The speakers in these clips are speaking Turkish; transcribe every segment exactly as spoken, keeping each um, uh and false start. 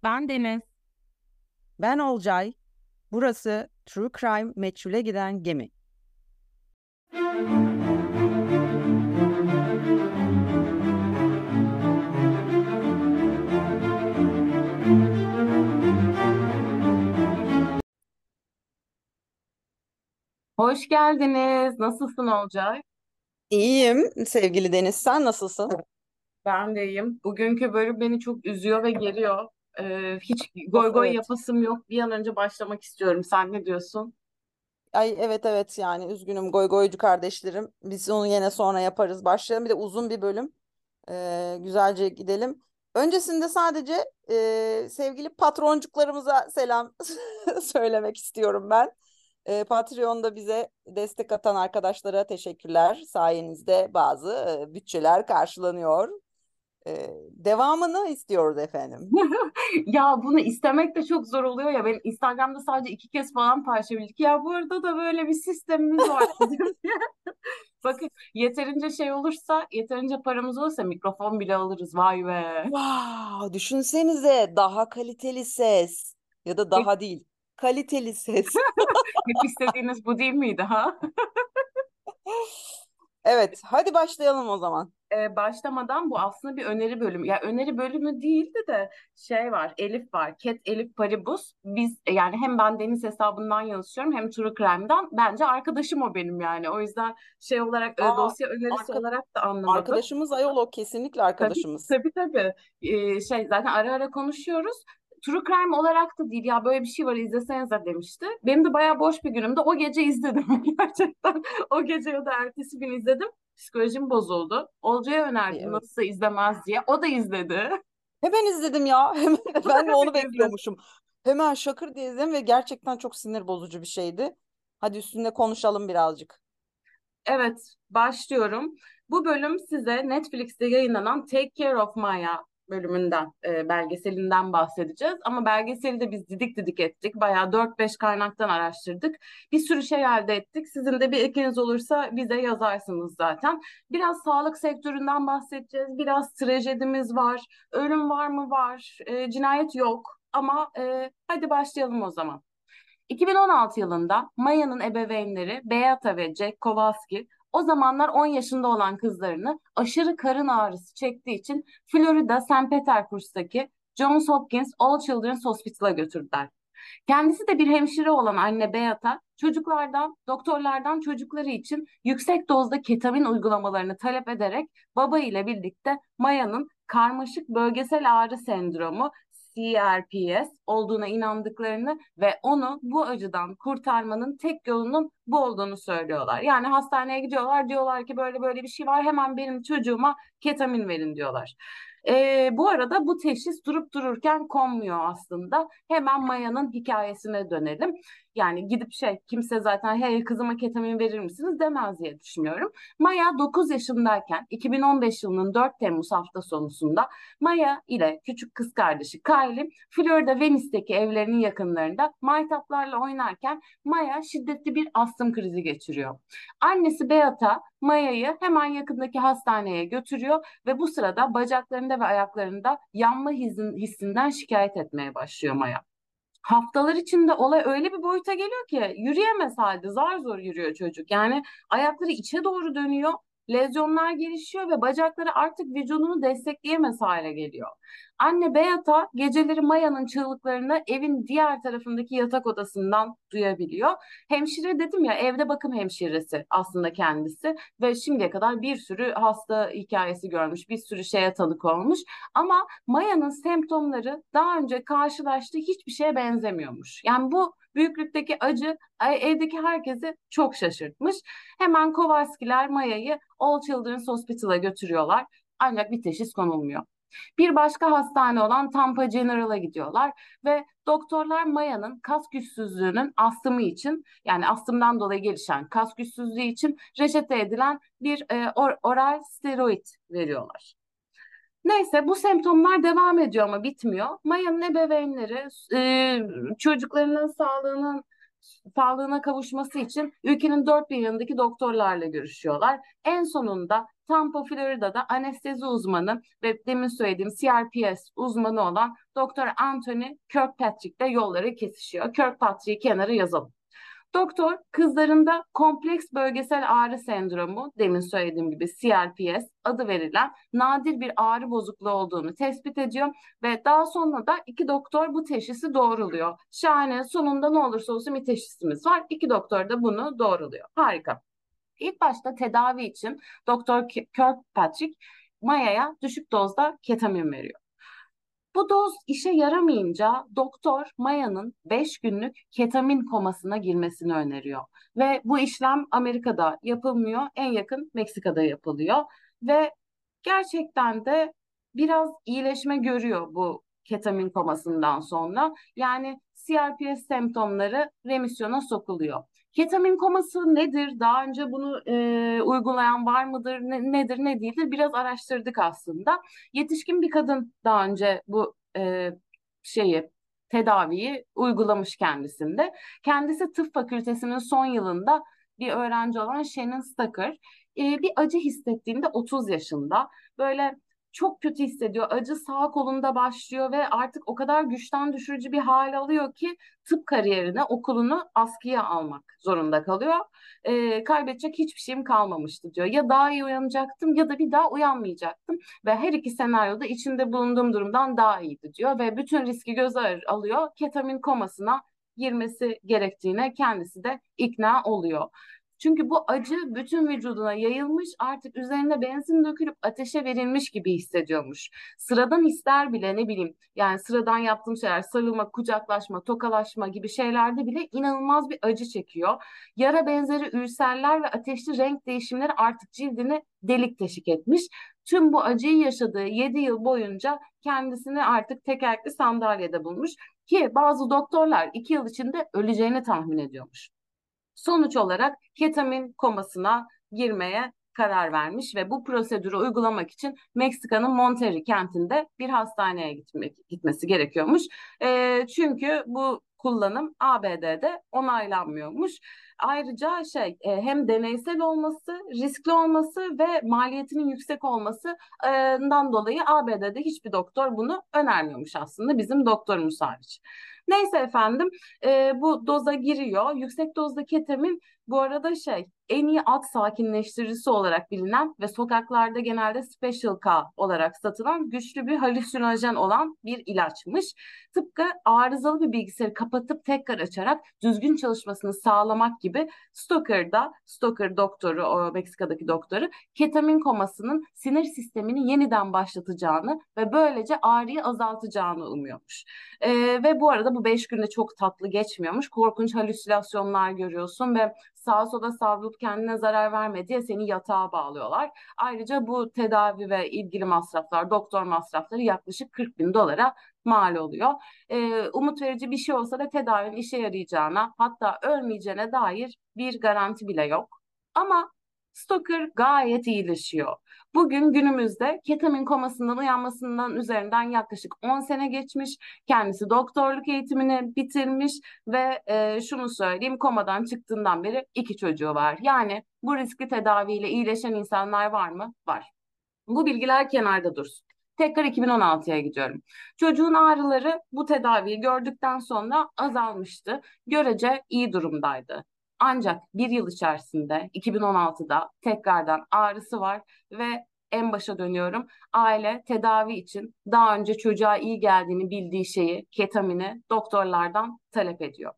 Ben Deniz. Ben Olcay. Burası True Crime Meçhule Giden Gemi. Hoş geldiniz. Nasılsın Olcay? İyiyim sevgili Deniz. Sen nasılsın? Ben de iyiyim. Bugünkü bölüm beni çok üzüyor ve geriyor. Ee, hiç Of, goy goy evet. yapasım yok. Bir an önce başlamak istiyorum. Sen ne diyorsun? Ay, evet evet, yani üzgünüm goy goycu kardeşlerim. Biz onu yine sonra yaparız. Başlayalım. Bir de uzun bir bölüm. Ee, güzelce gidelim. Öncesinde sadece e, sevgili patroncuklarımıza selam söylemek istiyorum ben. E, Patreon'da bize destek atan arkadaşlara teşekkürler. Sayenizde bazı e, bütçeler karşılanıyor. E, devamını istiyoruz efendim. Ya bunu istemek de çok zor oluyor ya. Ben Instagram'da sadece iki kez falan paylaşabildik. Ya burada da böyle bir sistemimiz var bizim. Bakın yeterince şey olursa, yeterince paramız olursa mikrofon bile alırız. Vay be. Wow, düşünsenize, daha kaliteli ses ya da Hep, daha değil, kaliteli ses. hep istediğiniz bu değil miydi ha? Evet, hadi başlayalım o zaman. e, başlamadan bu aslında bir öneri bölümü. Ya öneri bölümü değildi de şey var, Elif var. Cat Elif Paribus. Biz e, yani hem ben Deniz hesabından yazışıyorum hem True Crime'dan. Bence arkadaşım o benim yani. O yüzden şey olarak e, Aa, dosya önerisi arka, olarak da anlamadım. arkadaşımız ayol, o kesinlikle Tabii arkadaşımız. tabii tabii. Ee, şey zaten ara ara konuşuyoruz. True Crime olarak da değil ya böyle bir şey var izlesenize demişti. Benim de bayağı boş bir günümde o gece izledim gerçekten. O gece ya da ertesi gün izledim. Psikolojim bozuldu. Olcay'a Ay, önerdim evet. nasılsa izlemez diye. O da izledi. Hemen izledim ya. Hemen, O da ben de onu hemen izledi. bekliyormuşum. Hemen şakır diye izledim ve gerçekten çok sinir bozucu bir şeydi. Hadi üstünde konuşalım birazcık. Evet, başlıyorum. Bu bölüm size Netflix'te yayınlanan Take Care of Maya bölümünden, e, belgeselinden bahsedeceğiz. Ama belgeseli de biz didik didik ettik. Bayağı dört beş kaynaktan araştırdık. Bir sürü şey elde ettik. Sizin de bir ekliniz olursa bize yazarsınız zaten. Biraz sağlık sektöründen bahsedeceğiz. Biraz trajedimiz var. Ölüm var mı? Var. E, cinayet yok. Ama e, hadi başlayalım o zaman. iki bin on altı yılında Maya'nın ebeveynleri Beata ve Jack Kowalski o zamanlar on yaşında olan kızlarını aşırı karın ağrısı çektiği için Florida Saint Petersburg'daki Johns Hopkins All Children's Hospital'a götürdüler. Kendisi de bir hemşire olan anne Beata, çocuklardan, doktorlardan çocukları için yüksek dozda ketamin uygulamalarını talep ederek baba ile birlikte Maya'nın karmaşık bölgesel ağrı sendromu C R P S olduğuna inandıklarını ve onu bu acıdan kurtarmanın tek yolunun bu olduğunu söylüyorlar. Yani hastaneye gidiyorlar, diyorlar ki böyle böyle bir şey var, hemen benim çocuğuma ketamin verin diyorlar. Ee, bu arada bu teşhis durup dururken konmuyor aslında. Hemen Maya'nın hikayesine dönelim. Yani gidip şey kimse zaten hey kızıma ketamin verir misiniz demez diye düşünüyorum. Maya dokuz yaşındayken iki bin on beş yılının dört Temmuz hafta sonusunda Maya ile küçük kız kardeşi Kylie Florida Venice'deki evlerinin yakınlarında maytaplarla oynarken Maya şiddetli bir astım krizi geçiriyor. Annesi Beata Maya'yı hemen yakındaki hastaneye götürüyor ve bu sırada bacaklarında ve ayaklarında yanma hissin- hissinden şikayet etmeye başlıyor Maya. Haftalar içinde olay öyle bir boyuta geliyor ki yürüyemez halde zar zor yürüyor çocuk. Yani ayakları içe doğru dönüyor, lezyonlar gelişiyor ve bacakları artık vücudunu destekleyemez hale geliyor. Anne Beata geceleri Maya'nın çığlıklarını evin diğer tarafındaki yatak odasından duyabiliyor. Hemşire dedim ya evde bakım hemşiresi aslında kendisi ve şimdiye kadar bir sürü hasta hikayesi görmüş, bir sürü şeye tanık olmuş. Ama Maya'nın semptomları daha önce karşılaştığı hiçbir şeye benzemiyormuş. Yani bu büyüklükteki acı evdeki herkesi çok şaşırtmış. Hemen Kowalskiler Maya'yı All Children's Hospital'a götürüyorlar. Ancak bir teşhis konulmuyor. Bir başka hastane olan Tampa General'a gidiyorlar ve doktorlar Maya'nın kas güçsüzlüğünün astımı için yani astımdan dolayı gelişen kas güçsüzlüğü için reçete edilen bir e, or- oral steroid veriyorlar. Neyse bu semptomlar devam ediyor ama bitmiyor. Maya'nın ebeveynleri e, çocuklarının sağlığının sağlığına kavuşması için ülkenin dört bir yanındaki doktorlarla görüşüyorlar. En sonunda Tampa, Florida'da anestezi uzmanı ve demin söylediğim C R P S uzmanı olan Doktor Anthony Kirkpatrick'le yolları kesişiyor. Kirkpatrick'i kenara yazalım. Doktor kızlarında kompleks bölgesel ağrı sendromu, demin söylediğim gibi C R P S adı verilen nadir bir ağrı bozukluğu olduğunu tespit ediyor ve daha sonra da iki doktor bu teşhisi doğruluyor. Şahane, sonunda ne olursa olsun bir teşhisimiz var. İki doktor da bunu doğruluyor. Harika. İlk başta tedavi için Doktor Kirkpatrick Maya'ya düşük dozda ketamin veriyor. Bu doz işe yaramayınca doktor Maya'nın beş günlük ketamin komasına girmesini öneriyor. Ve bu işlem Amerika'da yapılmıyor, en yakın Meksika'da yapılıyor. Ve gerçekten de biraz iyileşme görüyor bu ketamin komasından sonra. Yani C R P S semptomları remisyona sokuluyor. Ketamin koması nedir? Daha önce bunu e, uygulayan var mıdır? Ne, nedir, ne değildir? Biraz araştırdık aslında. Yetişkin bir kadın daha önce bu e, şeyi tedaviyi uygulamış kendisinde. Kendisi tıp fakültesinin son yılında bir öğrenci olan Shannon Stucker e, bir acı hissettiğinde otuz yaşında böyle çok kötü hissediyor. Acı sağ kolunda başlıyor ve artık o kadar güçten düşürücü bir hal alıyor ki tıp kariyerini, okulunu askıya almak zorunda kalıyor. E, kaybedecek hiçbir şeyim kalmamıştı diyor. Ya daha iyi uyanacaktım ya da bir daha uyanmayacaktım ve her iki senaryoda içinde bulunduğum durumdan daha iyiydi diyor ve bütün riski göze alıyor. Ketamin komasına girmesi gerektiğine kendisi de ikna oluyor. Çünkü bu acı bütün vücuduna yayılmış, artık üzerine benzin dökülüp ateşe verilmiş gibi hissediyormuş. Sıradan hisler bile, ne bileyim, yani sıradan yaptığım şeyler, sarılma, kucaklaşma, tokalaşma gibi şeylerde bile inanılmaz bir acı çekiyor. Yara benzeri ülserler ve ateşli renk değişimleri artık cildini delik deşik etmiş. Tüm bu acıyı yaşadığı yedi yıl boyunca kendisini artık tekerlekli sandalyede bulmuş ki bazı doktorlar iki yıl içinde öleceğini tahmin ediyormuş. Sonuç olarak ketamin komasına girmeye karar vermiş ve bu prosedürü uygulamak için Meksika'nın Monterrey kentinde bir hastaneye gitmek, gitmesi gerekiyormuş. E, çünkü bu kullanım A B D'de onaylanmıyormuş. Ayrıca şey e, hem deneysel olması, riskli olması ve maliyetinin yüksek olmasından dolayı A B D'de hiçbir doktor bunu önermiyormuş aslında, bizim doktorumuz hariç. Neyse efendim, e, bu doza giriyor. Yüksek dozda ketamin bu arada şey en iyi alt sakinleştiricisi olarak bilinen ve sokaklarda genelde Special K olarak satılan güçlü bir halüsinojen olan bir ilaçmış. Tıpkı arızalı bir bilgisayarı kapatıp tekrar açarak düzgün çalışmasını sağlamak gibi Stocker'da, Stocker doktoru, o Meksika'daki doktoru, ketamin komasının sinir sistemini yeniden başlatacağını ve böylece ağrıyı azaltacağını umuyormuş. Ee, ve bu arada bu beş günde çok tatlı geçmiyormuş. Korkunç halüsinasyonlar görüyorsun ve sağa sola savrulup kendine zarar verme diye seni yatağa bağlıyorlar. Ayrıca bu tedavi ve ilgili masraflar, doktor masrafları yaklaşık kırk bin dolara mal oluyor. Ee, umut verici bir şey olsa da tedavinin işe yarayacağına, hatta ölmeyeceğine dair bir garanti bile yok. Ama Stoker gayet iyileşiyor. Bugün günümüzde ketamin komasından uyanmasından üzerinden yaklaşık on sene geçmiş. Kendisi doktorluk eğitimini bitirmiş ve e, şunu söyleyeyim, komadan çıktığından beri iki çocuğu var. Yani bu riskli tedaviyle iyileşen insanlar var mı? Var. Bu bilgiler kenarda dursun. Tekrar iki bin on altıya gidiyorum. Çocuğun ağrıları bu tedaviyi gördükten sonra azalmıştı. Görece iyi durumdaydı. Ancak bir yıl içerisinde iki bin on altıda tekrardan ağrısı var ve en başa dönüyorum. Aile tedavi için daha önce çocuğa iyi geldiğini bildiği şeyi, ketamini doktorlardan talep ediyor.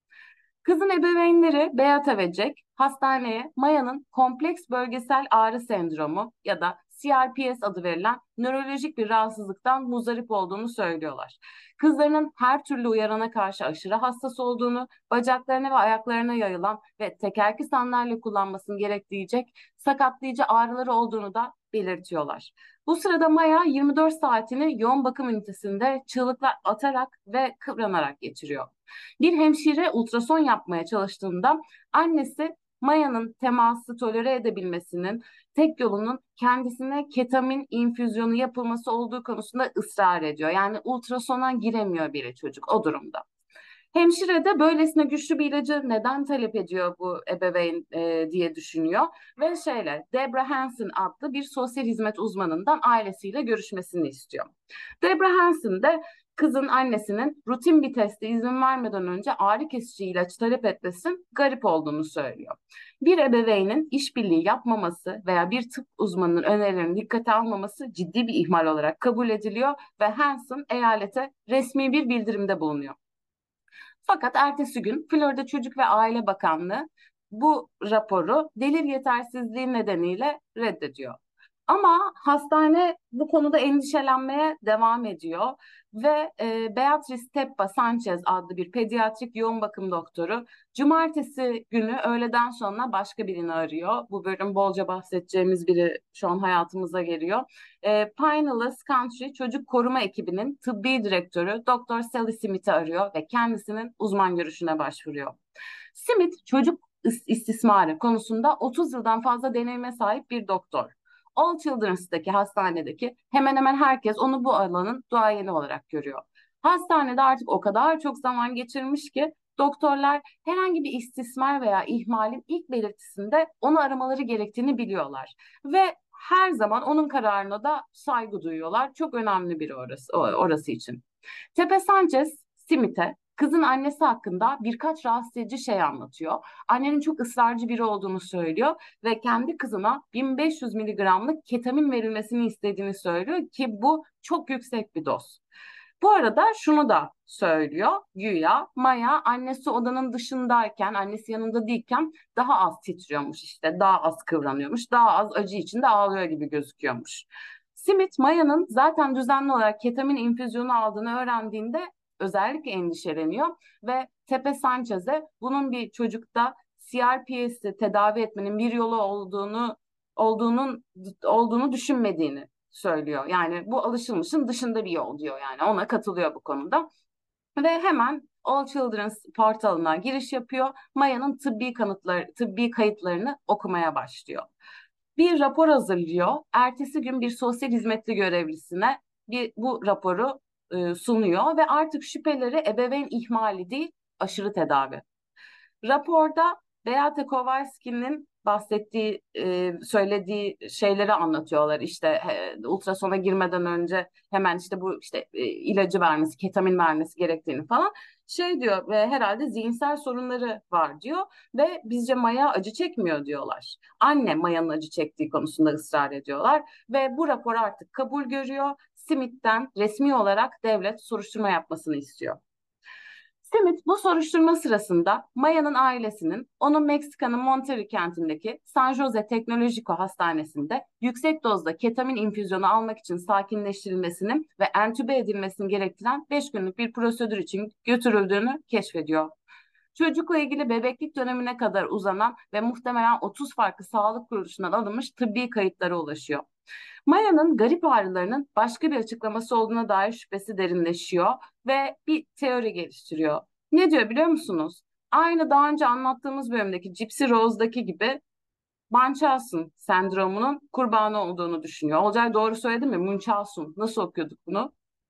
Kızın ebeveynleri Beata ve Jack hastaneye Maya'nın kompleks bölgesel ağrı sendromu ya da C R P S adı verilen nörolojik bir rahatsızlıktan muzdarip olduğunu söylüyorlar. Kızlarının her türlü uyarana karşı aşırı hassas olduğunu, bacaklarına ve ayaklarına yayılan ve tekerlekli sandalye kullanmasını gerektirecek sakatlayıcı ağrıları olduğunu da belirtiyorlar. Bu sırada Maya yirmi dört saatini yoğun bakım ünitesinde çığlıklar atarak ve kıvranarak geçiriyor. Bir hemşire ultrason yapmaya çalıştığında annesi Maya'nın teması tolere edebilmesinin tek yolunun kendisine ketamin infüzyonu yapılması olduğu konusunda ısrar ediyor. Yani ultrasona giremiyor bile çocuk o durumda. Hemşire de böylesine güçlü bir ilacı neden talep ediyor bu ebeveyn e, diye düşünüyor. Ve şeyle Debra Hansen adlı bir sosyal hizmet uzmanından ailesiyle görüşmesini istiyor. Debra Hansen de kızın annesinin rutin bir teste izin vermeden önce ağrı kesici ilaç talep etmesinin garip olduğunu söylüyor. Bir ebeveynin işbirliği yapmaması veya bir tıp uzmanının önerilerini dikkate almaması ciddi bir ihmal olarak kabul ediliyor ve Hansen eyalete resmi bir bildirimde bulunuyor. Fakat ertesi gün Florida Çocuk ve Aile Bakanlığı bu raporu delil yetersizliği nedeniyle reddediyor. Ama hastane bu konuda endişelenmeye devam ediyor ve e, Beatrice Teppa Sanchez adlı bir pediatrik yoğun bakım doktoru cumartesi günü öğleden sonra başka birini arıyor. Bu bölüm bolca bahsedeceğimiz biri şu an hayatımıza geliyor. E, Pinellas Country Çocuk Koruma Ekibi'nin tıbbi direktörü doktor Sally Smith'i arıyor ve kendisinin uzman görüşüne başvuruyor. Smith çocuk istismarı konusunda otuz yıldan fazla deneyime sahip bir doktor. All Children's'taki hastanedeki hemen hemen herkes onu bu alanın duayeni olarak görüyor. Hastanede artık o kadar çok zaman geçirmiş ki doktorlar herhangi bir istismar veya ihmalin ilk belirtisinde onu aramaları gerektiğini biliyorlar. Ve her zaman onun kararına da saygı duyuyorlar. Çok önemli bir orası, orası için. Tepe Sanchez, Smith'e kızın annesi hakkında birkaç rahatsız edici şey anlatıyor. Annenin çok ısrarcı biri olduğunu söylüyor ve kendi kızına bin beş yüz miligramlık ketamin verilmesini istediğini söylüyor ki bu çok yüksek bir doz. Bu arada şunu da söylüyor güya Maya annesi odanın dışındayken, annesi yanında değilken daha az titriyormuş işte, daha az kıvranıyormuş, daha az acı içinde ağlıyor gibi gözüküyormuş. Smith, Maya'nın zaten düzenli olarak ketamin infüzyonu aldığını öğrendiğinde özellikle endişeleniyor ve Tepe Sanchez'e bunun bir çocukta C R P S'i tedavi etmenin bir yolu olduğunu olduğunun olduğunu düşünmediğini söylüyor. Yani bu alışılmışın dışında bir yol diyor yani. Ona katılıyor bu konuda. Ve hemen All Children's portalına giriş yapıyor. Maya'nın tıbbi kanıtları, tıbbi kayıtlarını okumaya başlıyor. Bir rapor hazırlıyor. Ertesi gün bir sosyal hizmetli görevlisine bir bu raporu e, sunuyor ve artık şüpheleri ebeveyn ihmali değil, aşırı tedavi. Raporda Beate Kowalski'nin bahsettiği, e, söylediği şeyleri anlatıyorlar. İşte e, ultrasona girmeden önce hemen işte bu işte e, ilacı vermesi, ketamin vermesi gerektiğini falan şey diyor ve herhalde zihinsel sorunları var diyor ve bizce Maya acı çekmiyor diyorlar. Anne Maya'nın acı çektiği konusunda ısrar ediyorlar ve bu rapor artık kabul görüyor. Smith'ten resmi olarak devlet soruşturma yapmasını istiyor. Smith bu soruşturma sırasında Maya'nın ailesinin onu Meksika'nın Monterrey kentindeki San Jose Teknolojiko Hastanesi'nde yüksek dozda ketamin infüzyonu almak için sakinleştirilmesini ve entübe edilmesini gerektiren beş günlük bir prosedür için götürüldüğünü keşfediyor. Çocukla ilgili bebeklik dönemine kadar uzanan ve muhtemelen otuz farklı sağlık kuruluşundan alınmış tıbbi kayıtlara ulaşıyor. Maya'nın garip ağrılarının başka bir açıklaması olduğuna dair şüphesi derinleşiyor ve bir teori geliştiriyor. Ne diyor biliyor musunuz? Aynı daha önce anlattığımız bölümdeki Gypsy Rose'daki gibi Munchausen sendromunun kurbanı olduğunu düşünüyor. Olcay doğru söyledi mi? Munchausen. Nasıl okuyorduk bunu?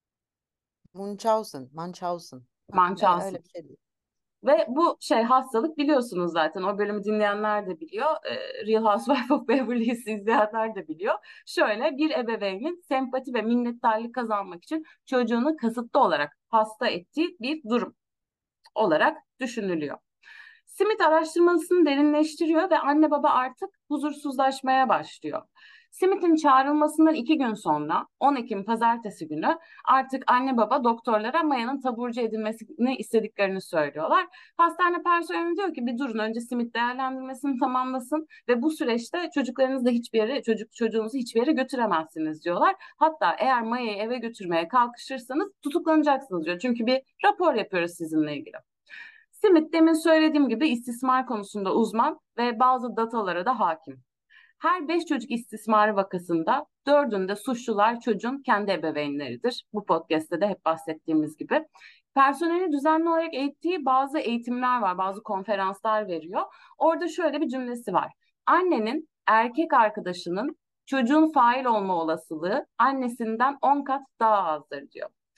Munchausen, Munchausen. Öyle, Munchausen. öyle bir şey değil. Ve bu şey hastalık biliyorsunuz zaten o bölümü dinleyenler de biliyor. Ee, Real Housewives of Beverly Hills'i izleyenler de biliyor. Şöyle bir ebeveynin sempati ve minnettarlık kazanmak için çocuğunu kasıtlı olarak hasta ettiği bir durum olarak düşünülüyor. Smith araştırmasını derinleştiriyor ve anne baba artık huzursuzlaşmaya başlıyor. Smith'in çağrılmasından iki gün sonra on Ekim Pazartesi günü artık anne baba doktorlara Maya'nın taburcu edilmesini istediklerini söylüyorlar. Hastane personeli diyor ki bir durun önce Smith değerlendirmesini tamamlasın ve bu süreçte çocuklarınızı da hiçbir yere çocuk çocuğunuzu hiçbir yere götüremezsiniz diyorlar. Hatta eğer Maya'yı eve götürmeye kalkışırsanız tutuklanacaksınız diyor. Çünkü bir rapor yapıyoruz sizinle ilgili. Smith demin söylediğim gibi istismar konusunda uzman ve bazı datalara da hakim. Her beş çocuk istismarı vakasında dördünde suçlular çocuğun kendi ebeveynleridir. Bu podcast'te de hep bahsettiğimiz gibi. Personeli düzenli olarak eğittiği bazı eğitimler var, bazı konferanslar veriyor. Orada şöyle bir cümlesi var. Annenin erkek arkadaşının çocuğun fail olma olasılığı annesinden on kat daha azdır diyor.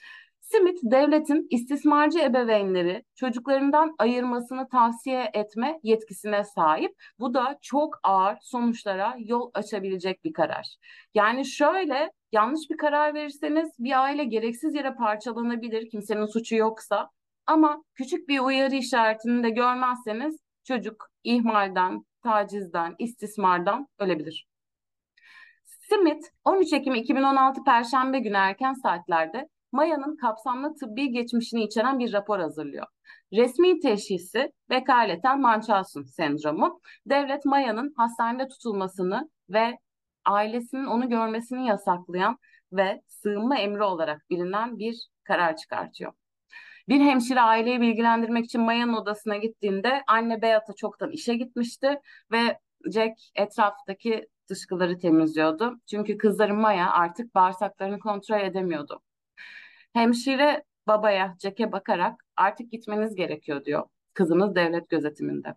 Smith, devletin istismarcı ebeveynleri çocuklarından ayırmasını tavsiye etme yetkisine sahip. Bu da çok ağır sonuçlara yol açabilecek bir karar. Yani şöyle, yanlış bir karar verirseniz bir aile gereksiz yere parçalanabilir, kimsenin suçu yoksa. Ama küçük bir uyarı işaretini de görmezseniz çocuk ihmalden, tacizden, istismardan ölebilir. Smith, on üç Ekim iki bin on altı Perşembe günü erken saatlerde Maya'nın kapsamlı tıbbi geçmişini içeren bir rapor hazırlıyor. Resmi teşhisi vekaleten Munchausen sendromu. Devlet Maya'nın hastanede tutulmasını ve ailesinin onu görmesini yasaklayan ve sığınma emri olarak bilinen bir karar çıkartıyor. Bir hemşire aileyi bilgilendirmek için Maya'nın odasına gittiğinde anne Beata çoktan işe gitmişti ve Jack etraftaki dışkıları temizliyordu. Çünkü kızları Maya artık bağırsaklarını kontrol edemiyordu. Hemşire babaya, Jack'e bakarak artık gitmeniz gerekiyor diyor. Kızınız devlet gözetiminde.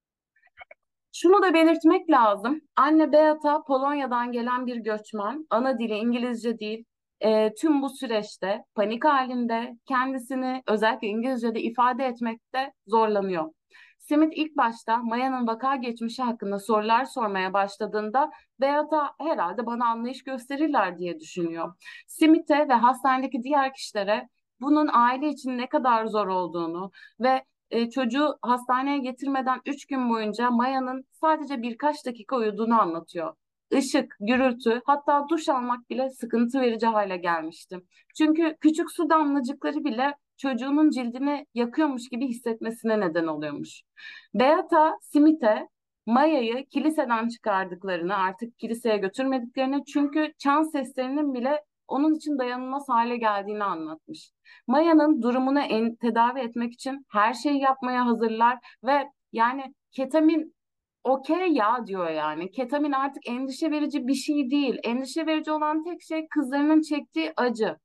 Şunu da belirtmek lazım. Anne Beata Polonya'dan gelen bir göçmen. Ana dili İngilizce değil. E, tüm bu süreçte panik halinde kendisini özellikle İngilizce'de ifade etmekte zorlanıyor. Smith ilk başta Maya'nın vaka geçmişi hakkında sorular sormaya başladığında Beata herhalde bana anlayış gösterirler diye düşünüyor. Smith'e ve hastanedeki diğer kişilere bunun aile için ne kadar zor olduğunu ve e, çocuğu hastaneye getirmeden üç gün boyunca Maya'nın sadece birkaç dakika uyuduğunu anlatıyor. Işık, gürültü, hatta duş almak bile sıkıntı verici hale gelmişti. Çünkü küçük su damlacıkları bile çocuğunun cildini yakıyormuş gibi hissetmesine neden oluyormuş. Beata Smith'e Maya'yı kiliseden çıkardıklarını, artık kiliseye götürmediklerini, çünkü çan seslerinin bile onun için dayanılmaz hale geldiğini anlatmış. Maya'nın durumunu en, tedavi etmek için her şeyi yapmaya hazırlar ve yani ketamin okey ya diyor yani. Ketamin artık endişe verici bir şey değil. Endişe verici olan tek şey kızlarının çektiği acı.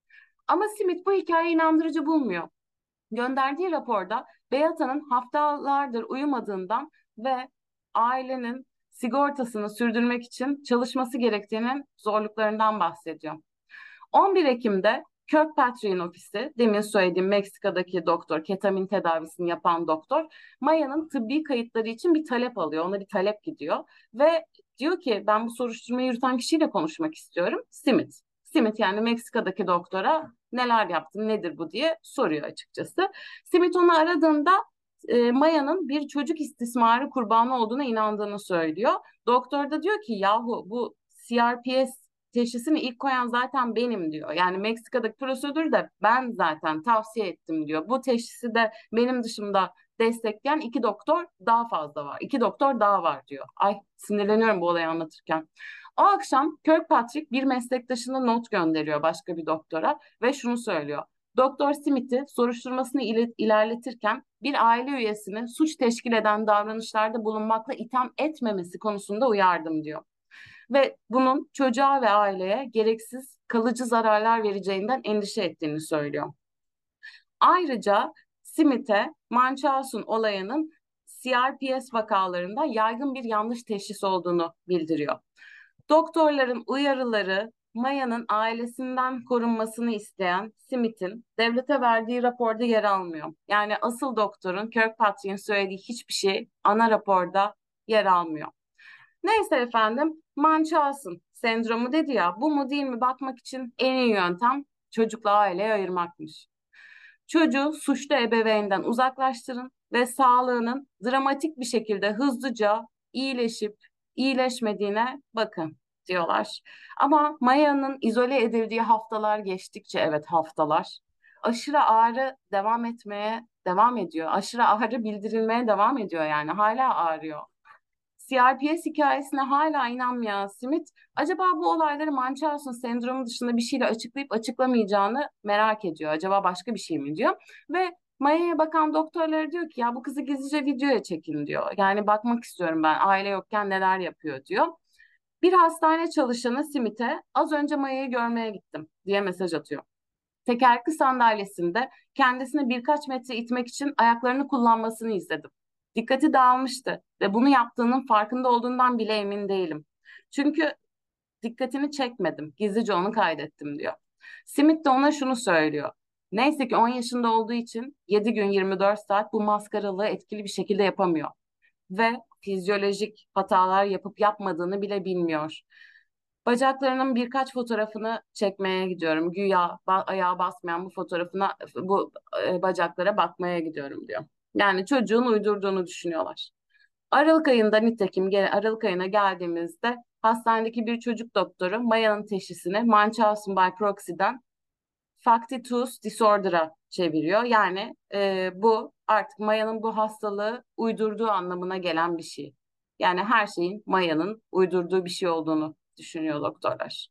Ama Smith bu hikayeyi inandırıcı bulmuyor. Gönderdiği raporda Beata'nın haftalardır uyumadığından ve ailenin sigortasını sürdürmek için çalışması gerektiğinin zorluklarından bahsediyor. on bir Ekim'de Kirkpatrick'in ofisi, demin söylediğim Meksika'daki doktor, ketamin tedavisini yapan doktor, Maya'nın tıbbi kayıtları için bir talep alıyor. Ona bir talep gidiyor ve diyor ki ben bu soruşturmayı yürüten kişiyle konuşmak istiyorum. Smith. Smith yani Meksika'daki doktora neler yaptın, nedir bu diye soruyor açıkçası. Smith onu aradığında e, Maya'nın bir çocuk istismarı kurbanı olduğuna inandığını söylüyor. Doktor da diyor ki yahu bu C R P S teşhisini ilk koyan zaten benim diyor. Yani Meksika'daki prosedürü de ben zaten tavsiye ettim diyor. Bu teşhisi de benim dışımda destekleyen iki doktor daha fazla var. İki doktor daha var diyor. Ay sinirleniyorum bu olayı anlatırken. O akşam Kirkpatrick bir meslektaşına not gönderiyor başka bir doktora ve şunu söylüyor. Doktor Smith'i soruşturmasını il- ilerletirken bir aile üyesini suç teşkil eden davranışlarda bulunmakla itham etmemesi konusunda uyardım diyor. Ve bunun çocuğa ve aileye gereksiz kalıcı zararlar vereceğinden endişe ettiğini söylüyor. Ayrıca Smith'e Munchausen olayının C R P S vakalarında yaygın bir yanlış teşhis olduğunu bildiriyor. Doktorların uyarıları Maya'nın ailesinden korunmasını isteyen Smith'in devlete verdiği raporda yer almıyor. Yani asıl doktorun Kirkpatrick'in söylediği hiçbir şey ana raporda yer almıyor. Neyse efendim, Munchausen sendromu dedi ya, bu mu değil mi bakmak için en iyi yöntem çocukla aileyi ayırmakmış. Çocuğu suçlu ebeveynden uzaklaştırın ve sağlığının dramatik bir şekilde hızlıca iyileşip iyileşmediğine bakın diyorlar. Ama Maya'nın izole edildiği haftalar geçtikçe, evet haftalar, aşırı ağrı devam etmeye devam ediyor. Aşırı ağrı bildirilmeye devam ediyor yani hala ağrıyor. C R P S hikayesine hala inanmayan Smith, acaba bu olayları Munchausen sendromu dışında bir şeyle açıklayıp açıklamayacağını merak ediyor. Acaba başka bir şey mi diyor. Ve Maya'ya bakan doktorları diyor ki ya bu kızı gizlice videoya çekin diyor. Yani bakmak istiyorum ben aile yokken neler yapıyor diyor. Bir hastane çalışanı Smith'e az önce Maya'yı görmeye gittim diye mesaj atıyor. Tekerlekli sandalyesinde kendisini birkaç metre itmek için ayaklarını kullanmasını izledim. Dikkati dağılmıştı ve bunu yaptığının farkında olduğundan bile emin değilim. Çünkü dikkatini çekmedim, gizlice onu kaydettim diyor. Smith de ona şunu söylüyor. Neyse ki on yaşında olduğu için yedi gün yirmi dört saat bu maskaralığı etkili bir şekilde yapamıyor. Ve fizyolojik hatalar yapıp yapmadığını bile bilmiyor. Bacaklarının birkaç fotoğrafını çekmeye gidiyorum. Güya ba- ayağa basmayan bu fotoğrafına, bu e, bacaklara bakmaya gidiyorum diyor. Yani çocuğun uydurduğunu düşünüyorlar. Aralık ayında nitekim gel Aralık ayına geldiğimizde hastanedeki bir çocuk doktoru Maya'nın teşhisini Munchausen by proxy'den factitus disorder'a çeviriyor. Yani e, bu artık Maya'nın bu hastalığı uydurduğu anlamına gelen bir şey. Yani her şeyin Maya'nın uydurduğu bir şey olduğunu düşünüyor doktorlar.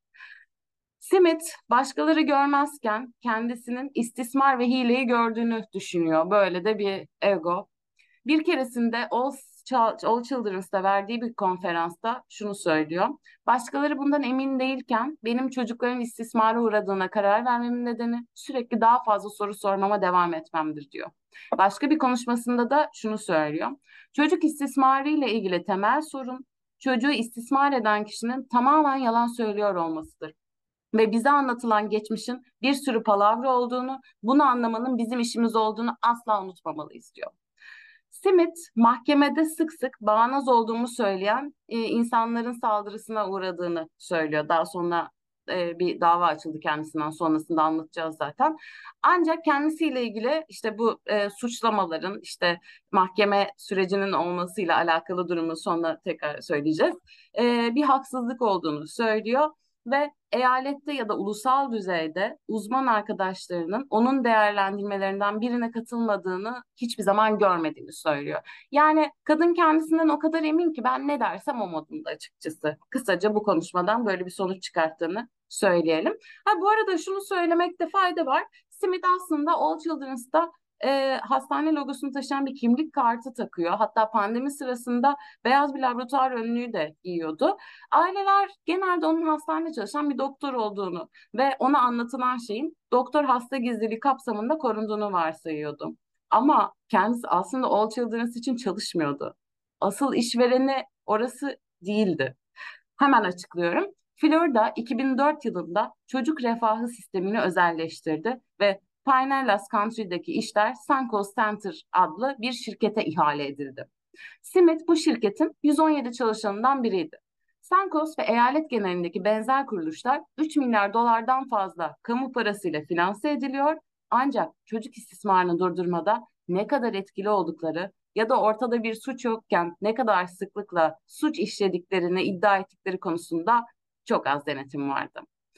Smith başkaları görmezken kendisinin istismar ve hileyi gördüğünü düşünüyor. Böyle de bir ego. Bir keresinde All, Chil- All Children's'ta verdiği bir konferansta şunu söylüyor. Başkaları bundan emin değilken benim çocukların istismara uğradığına karar vermemin nedeni sürekli daha fazla soru sormama devam etmemdir diyor. Başka bir konuşmasında da şunu söylüyor. Çocuk istismarı ile ilgili temel sorun çocuğu istismar eden kişinin tamamen yalan söylüyor olmasıdır. Ve bize anlatılan geçmişin bir sürü palavra olduğunu, bunu anlamanın bizim işimiz olduğunu asla unutmamalıyız diyor. Smith mahkemede sık sık bağnaz olduğumu söyleyen e, insanların saldırısına uğradığını söylüyor. Daha sonra e, bir dava açıldı kendisinden, sonrasında anlatacağız zaten. Ancak kendisiyle ilgili işte bu e, suçlamaların işte mahkeme sürecinin olmasıyla alakalı durumu sonra tekrar söyleyeceğiz. E, bir haksızlık olduğunu söylüyor ve eyalette ya da ulusal düzeyde uzman arkadaşlarının onun değerlendirmelerinden birine katılmadığını hiçbir zaman görmediğini söylüyor. Yani kadın kendisinden o kadar emin ki ben ne dersem o modunda açıkçası. Kısaca bu konuşmadan böyle bir sonuç çıkarttığını söyleyelim. Ha, bu arada şunu söylemekte fayda var. Smith aslında All Children's'ta e, hastane logosunu taşıyan bir kimlik kartı takıyor. Hatta pandemi sırasında beyaz bir laboratuvar önlüğü de giyiyordu. Aileler genelde onun hastanede çalışan bir doktor olduğunu ve ona anlatılan şeyin doktor hasta gizliliği kapsamında korunduğunu varsayıyordu. Ama kendisi aslında All Children's için çalışmıyordu. Asıl işvereni orası değildi. Hemen açıklıyorum. Florida iki bin dört yılında çocuk refahı sistemini özelleştirdi ve Pinellas Country'deki işler Suncoast Center adlı bir şirkete ihale edildi. Smith bu şirketin yüz on yedi çalışanından biriydi. Senkos ve eyalet genelindeki benzer kuruluşlar üç milyar dolardan fazla kamu parasıyla finanse ediliyor. Ancak çocuk istismarını durdurmada ne kadar etkili oldukları ya da ortada bir suç yokken ne kadar sıklıkla suç işlediklerini iddia ettikleri konusunda çok az denetim vardı.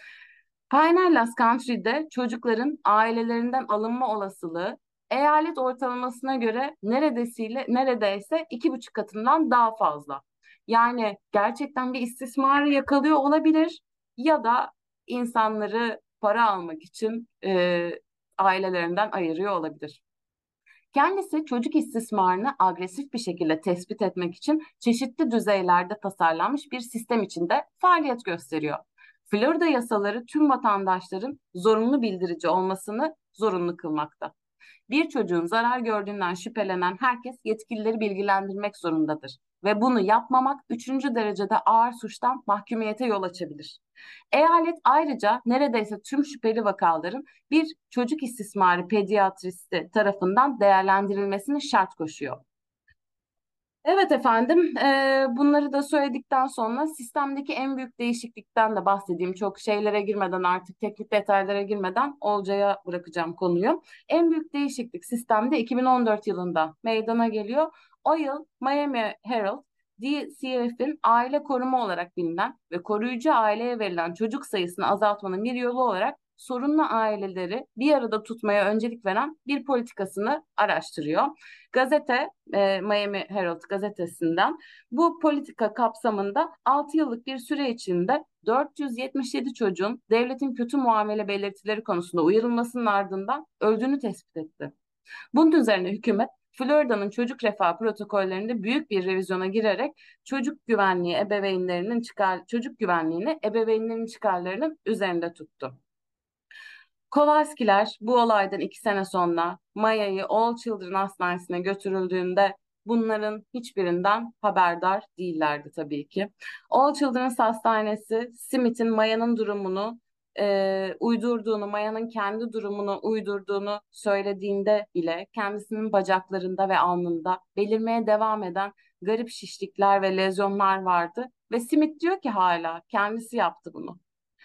Pinellas Country'de çocukların ailelerinden alınma olasılığı eyalet ortalamasına göre neredeyse neredeyse iki buçuk katından daha fazla. Yani gerçekten bir istismarı yakalıyor olabilir ya da insanları para almak için e, ailelerinden ayırıyor olabilir. Kendisi çocuk istismarını agresif bir şekilde tespit etmek için çeşitli düzeylerde tasarlanmış bir sistem içinde faaliyet gösteriyor. Florida yasaları tüm vatandaşların zorunlu bildirici olmasını zorunlu kılmakta. Bir çocuğun zarar gördüğünden şüphelenen herkes yetkilileri bilgilendirmek zorundadır ve bunu yapmamak üçüncü derecede ağır suçtan mahkumiyete yol açabilir. Eyalet ayrıca neredeyse tüm şüpheli vakaların bir çocuk istismarı pediatristi tarafından değerlendirilmesini şart koşuyor. Evet efendim, eee, bunları da söyledikten sonra sistemdeki en büyük değişiklikten de bahsedeyim. Çok şeylere girmeden artık teknik detaylara girmeden Olcay'a bırakacağım konuyu. En büyük değişiklik sistemde iki bin on dört yılında meydana geliyor. O yıl Miami Herald, D C F'in aile koruma olarak bilinen ve koruyucu aileye verilen çocuk sayısını azaltmanın bir yolu olarak sorunlu aileleri bir arada tutmaya öncelik veren bir politikasını araştırıyor. Gazete e, Miami Herald gazetesinden bu politika kapsamında altı yıllık bir süre içinde dört yüz yetmiş yedi çocuğun devletin kötü muamele belirtileri konusunda uyarılmasının ardından öldüğünü tespit etti. Bunun üzerine hükümet Florida'nın çocuk refah protokollerinde büyük bir revizyona girerek çocuk güvenliği ebeveynlerinin çıkar çocuk güvenliğini ebeveynlerin çıkarlarının üzerinde tuttu. Kowalskiler bu olaydan iki sene sonra Maya'yı All Children Hastanesi'ne götürüldüğünde bunların hiçbirinden haberdar değillerdi tabii ki. All Children's Hastanesi, Smith'in Maya'nın durumunu e, uydurduğunu, Maya'nın kendi durumunu uydurduğunu söylediğinde bile kendisinin bacaklarında ve alnında belirmeye devam eden garip şişlikler ve lezyonlar vardı. Ve Smith diyor ki hala kendisi yaptı bunu.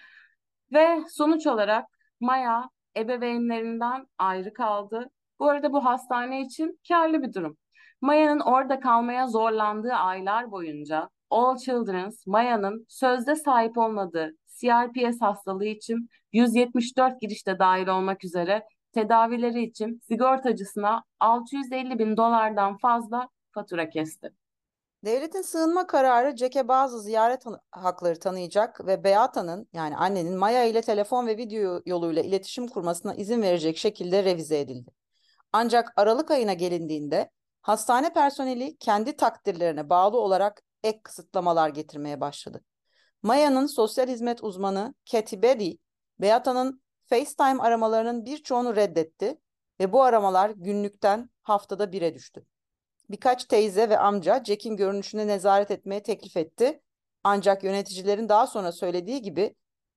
Ve sonuç olarak Maya ebeveynlerinden ayrı kaldı. Bu arada bu hastane için karlı bir durum. Maya'nın orada kalmaya zorlandığı aylar boyunca All Children's, Maya'nın sözde sahip olmadığı C R P S hastalığı için yüz yetmiş dört girişte dahil olmak üzere tedavileri için sigortacısına altı yüz elli bin dolardan fazla fatura kesti. Devletin sığınma kararı Jack'e bazı ziyaret han- hakları tanıyacak ve Beata'nın, yani annenin, Maya ile telefon ve video yoluyla iletişim kurmasına izin verecek şekilde revize edildi. Ancak Aralık ayına gelindiğinde hastane personeli kendi takdirlerine bağlı olarak ek kısıtlamalar getirmeye başladı. Maya'nın sosyal hizmet uzmanı Kathy Betty, Beata'nın FaceTime aramalarının birçoğunu reddetti ve bu aramalar günlükten haftada bire düştü. Birkaç teyze ve amca Jack'in görünüşüne nezaret etmeye teklif etti. Ancak yöneticilerin daha sonra söylediği gibi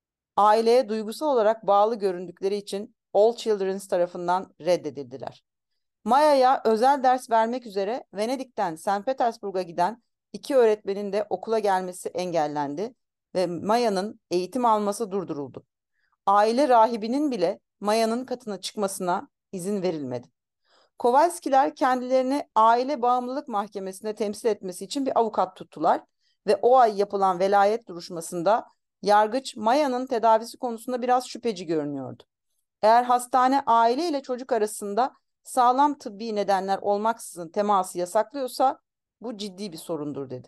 aileye duygusal olarak bağlı göründükleri için All Children's tarafından reddedildiler. Maya'ya özel ders vermek üzere Venedik'ten Saint Petersburg'a giden iki öğretmenin de okula gelmesi engellendi ve Maya'nın eğitim alması durduruldu. Aile rahibinin bile Maya'nın katına çıkmasına izin verilmedi. Kowalskiler kendilerini aile bağımlılık mahkemesinde temsil etmesi için bir avukat tuttular ve o ay yapılan velayet duruşmasında yargıç Maya'nın tedavisi konusunda biraz şüpheci görünüyordu. Eğer hastane aile ile çocuk arasında sağlam tıbbi nedenler olmaksızın teması yasaklıyorsa bu ciddi bir sorundur dedi.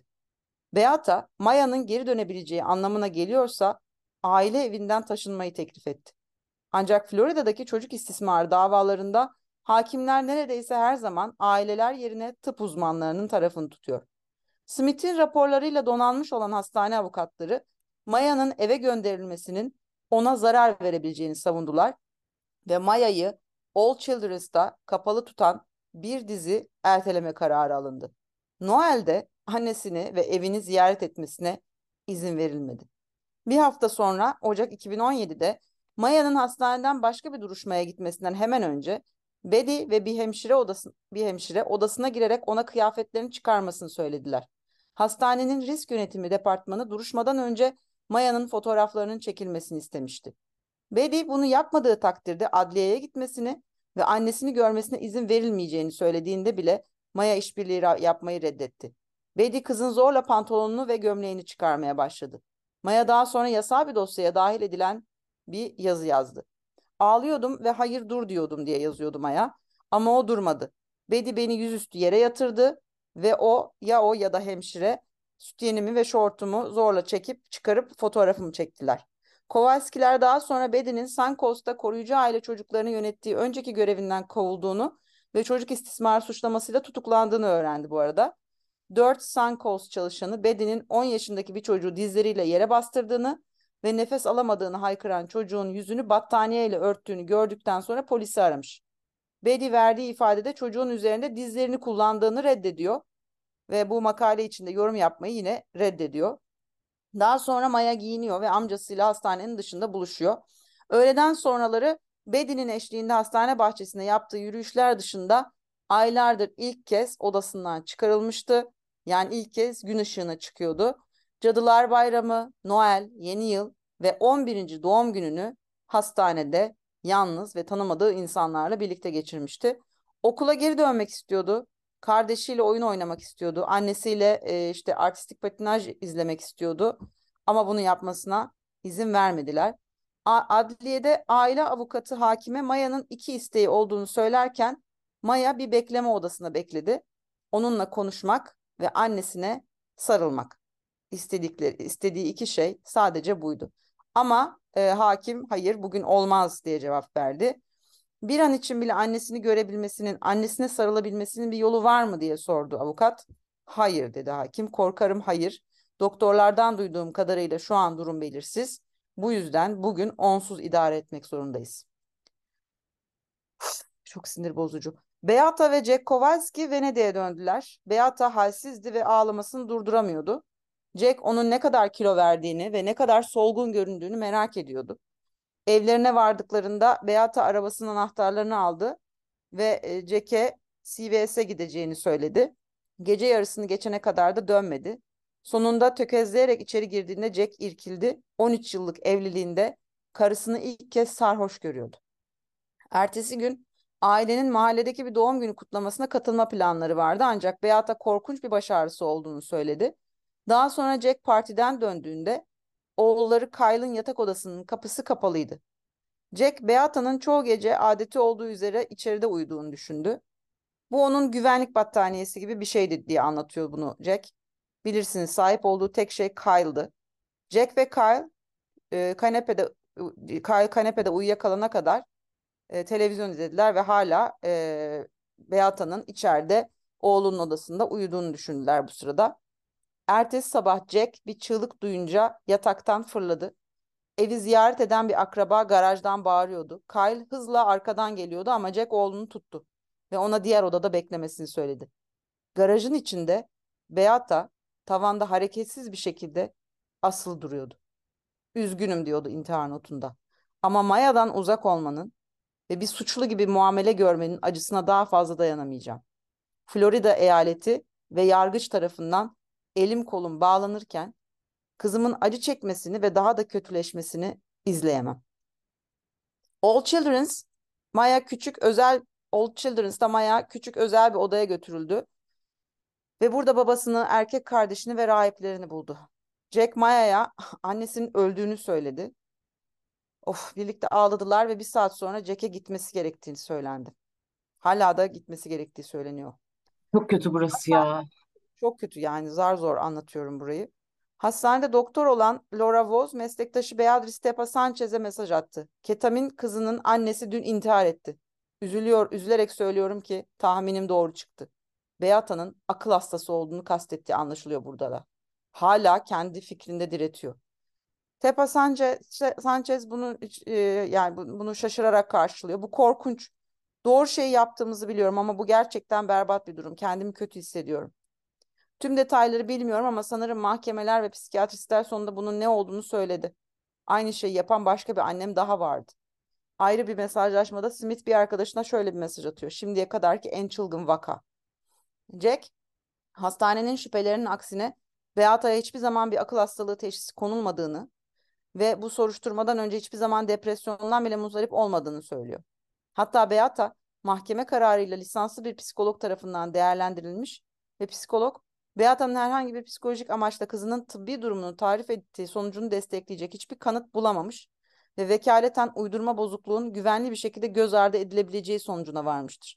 Beata, Maya'nın geri dönebileceği anlamına geliyorsa aile evinden taşınmayı teklif etti. Ancak Florida'daki çocuk istismarı davalarında hakimler neredeyse her zaman aileler yerine tıp uzmanlarının tarafını tutuyor. Smith'in raporlarıyla donanmış olan hastane avukatları Maya'nın eve gönderilmesinin ona zarar verebileceğini savundular ve Maya'yı All Children's'ta kapalı tutan bir dizi erteleme kararı alındı. Noel'de annesini ve evini ziyaret etmesine izin verilmedi. Bir hafta sonra Ocak iki bin on yedide Maya'nın hastaneden başka bir duruşmaya gitmesinden hemen önce Betty ve bir hemşire odası, bir hemşire odasına girerek ona kıyafetlerini çıkarmasını söylediler. Hastanenin risk yönetimi departmanı duruşmadan önce Maya'nın fotoğraflarının çekilmesini istemişti. Betty bunu yapmadığı takdirde adliyeye gitmesini ve annesini görmesine izin verilmeyeceğini söylediğinde bile Maya işbirliği yapmayı reddetti. Betty kızın zorla pantolonunu ve gömleğini çıkarmaya başladı. Maya daha sonra yasal bir dosyaya dahil edilen bir yazı yazdı. Ağlıyordum ve hayır dur diyordum diye yazıyordu Maya. Ama o durmadı. Betty beni yüzüstü yere yatırdı ve o ya o ya da hemşire sütyenimi ve şortumu zorla çekip çıkarıp fotoğrafımı çektiler. Kowalskiler daha sonra Betty'nin Sankos'ta koruyucu aile çocuklarını yönettiği önceki görevinden kovulduğunu ve çocuk istismarı suçlamasıyla tutuklandığını öğrendi bu arada. Dört Sankos çalışanı Betty'nin on yaşındaki bir çocuğu dizleriyle yere bastırdığını ve nefes alamadığını haykıran çocuğun yüzünü battaniyeyle örttüğünü gördükten sonra polisi aramış. Betty verdiği ifadede çocuğun üzerinde dizlerini kullandığını reddediyor ve bu makale içinde yorum yapmayı yine reddediyor. Daha sonra Maya giyiniyor ve amcasıyla hastanenin dışında buluşuyor. Öğleden sonraları Betty'nin eşliğinde hastane bahçesinde yaptığı yürüyüşler dışında aylardır ilk kez odasından çıkarılmıştı. Yani ilk kez gün ışığına çıkıyordu. Cadılar Bayramı, Noel, Yeni Yıl ve on birinci doğum gününü hastanede yalnız ve tanımadığı insanlarla birlikte geçirmişti. Okula geri dönmek istiyordu. Kardeşiyle oyun oynamak istiyordu. Annesiyle e, işte artistik patinaj izlemek istiyordu. Ama bunu yapmasına izin vermediler. A- Adliyede aile avukatı hakime Maya'nın iki isteği olduğunu söylerken Maya bir bekleme odasına bekledi. Onunla konuşmak ve annesine sarılmak. İstedikleri, istediği iki şey sadece buydu. Ama e, hakim hayır bugün olmaz diye cevap verdi. Bir an için bile annesini görebilmesinin, annesine sarılabilmesinin bir yolu var mı diye sordu avukat. Hayır dedi hakim. Korkarım hayır. Doktorlardan duyduğum kadarıyla şu an durum belirsiz. Bu yüzden bugün onsuz idare etmek zorundayız. Çok sinir bozucu. Beata ve Jack Kowalski Venedik'e döndüler. Beata halsizdi ve ağlamasını durduramıyordu. Jack onun ne kadar kilo verdiğini ve ne kadar solgun göründüğünü merak ediyordu. Evlerine vardıklarında Beata arabasının anahtarlarını aldı ve e, Jack'e C V S'e gideceğini söyledi. Gece yarısını geçene kadar da dönmedi. Sonunda tökezleyerek içeri girdiğinde Jack irkildi. on üç yıllık evliliğinde karısını ilk kez sarhoş görüyordu. Ertesi gün ailenin mahalledeki bir doğum günü kutlamasına katılma planları vardı ancak Beata korkunç bir baş ağrısı olduğunu söyledi. Daha sonra Jack partiden döndüğünde oğulları Kyle'ın yatak odasının kapısı kapalıydı. Jack, Beata'nın çoğu gece adeti olduğu üzere içeride uyuduğunu düşündü. Bu onun güvenlik battaniyesi gibi bir şeydi diye anlatıyor bunu Jack. Bilirsiniz, sahip olduğu tek şey Kyle'dı. Jack ve Kyle e, kanepede Kyle kanepede uyuyakalana kadar e, televizyon izlediler ve hala e, Beata'nın içeride oğlunun odasında uyuduğunu düşündüler bu sırada. Ertesi sabah Jack bir çığlık duyunca yataktan fırladı. Evi ziyaret eden bir akraba garajdan bağırıyordu. Kyle hızla arkadan geliyordu ama Jack oğlunu tuttu ve ona diğer odada beklemesini söyledi. Garajın içinde Beata tavanda hareketsiz bir şekilde asılı duruyordu. Üzgünüm diyordu intihar notunda. Ama Maya'dan uzak olmanın ve bir suçlu gibi muamele görmenin acısına daha fazla dayanamayacağım. Florida eyaleti ve yargıç tarafından elim kolum bağlanırken kızımın acı çekmesini ve daha da kötüleşmesini izleyemem. All Children's, Maya küçük özel All Children's'ta Maya küçük özel bir odaya götürüldü ve burada babasını, erkek kardeşini ve rahiplerini buldu. Jack Maya'ya annesinin öldüğünü söyledi. Of, birlikte ağladılar ve bir saat sonra Jack'e gitmesi gerektiğini söylendi. Hala da gitmesi gerektiği söyleniyor. Çok kötü burası ya. Çok kötü yani, zar zor anlatıyorum burayı. Hastanede doktor olan Laura Voz meslektaşı Beatriz Tepa Sanchez'e mesaj attı. Ketamin kızının annesi dün intihar etti. Üzülüyor, üzülerek söylüyorum ki tahminim doğru çıktı. Beata'nın akıl hastası olduğunu kastettiği anlaşılıyor burada da. Hala kendi fikrinde diretiyor. Tepa Sanchez, Sanchez bunu e, yani bunu şaşırarak karşılıyor. Bu korkunç. Doğru şeyi yaptığımızı biliyorum ama bu gerçekten berbat bir durum. Kendimi kötü hissediyorum. Tüm detayları bilmiyorum ama sanırım mahkemeler ve psikiyatristler sonunda bunun ne olduğunu söyledi. Aynı şeyi yapan başka bir annem daha vardı. Ayrı bir mesajlaşmada Smith bir arkadaşına şöyle bir mesaj atıyor. Şimdiye kadarki en çılgın vaka. Jack, hastanenin şüphelerinin aksine Beata'ya hiçbir zaman bir akıl hastalığı teşhisi konulmadığını ve bu soruşturmadan önce hiçbir zaman depresyondan bile muzdarip olmadığını söylüyor. Hatta Beata mahkeme kararıyla lisanslı bir psikolog tarafından değerlendirilmiş ve psikolog Beata'nın herhangi bir psikolojik amaçla kızının tıbbi durumunu tarif ettiği sonucunu destekleyecek hiçbir kanıt bulamamış ve vekaleten uydurma bozukluğun güvenli bir şekilde göz ardı edilebileceği sonucuna varmıştır.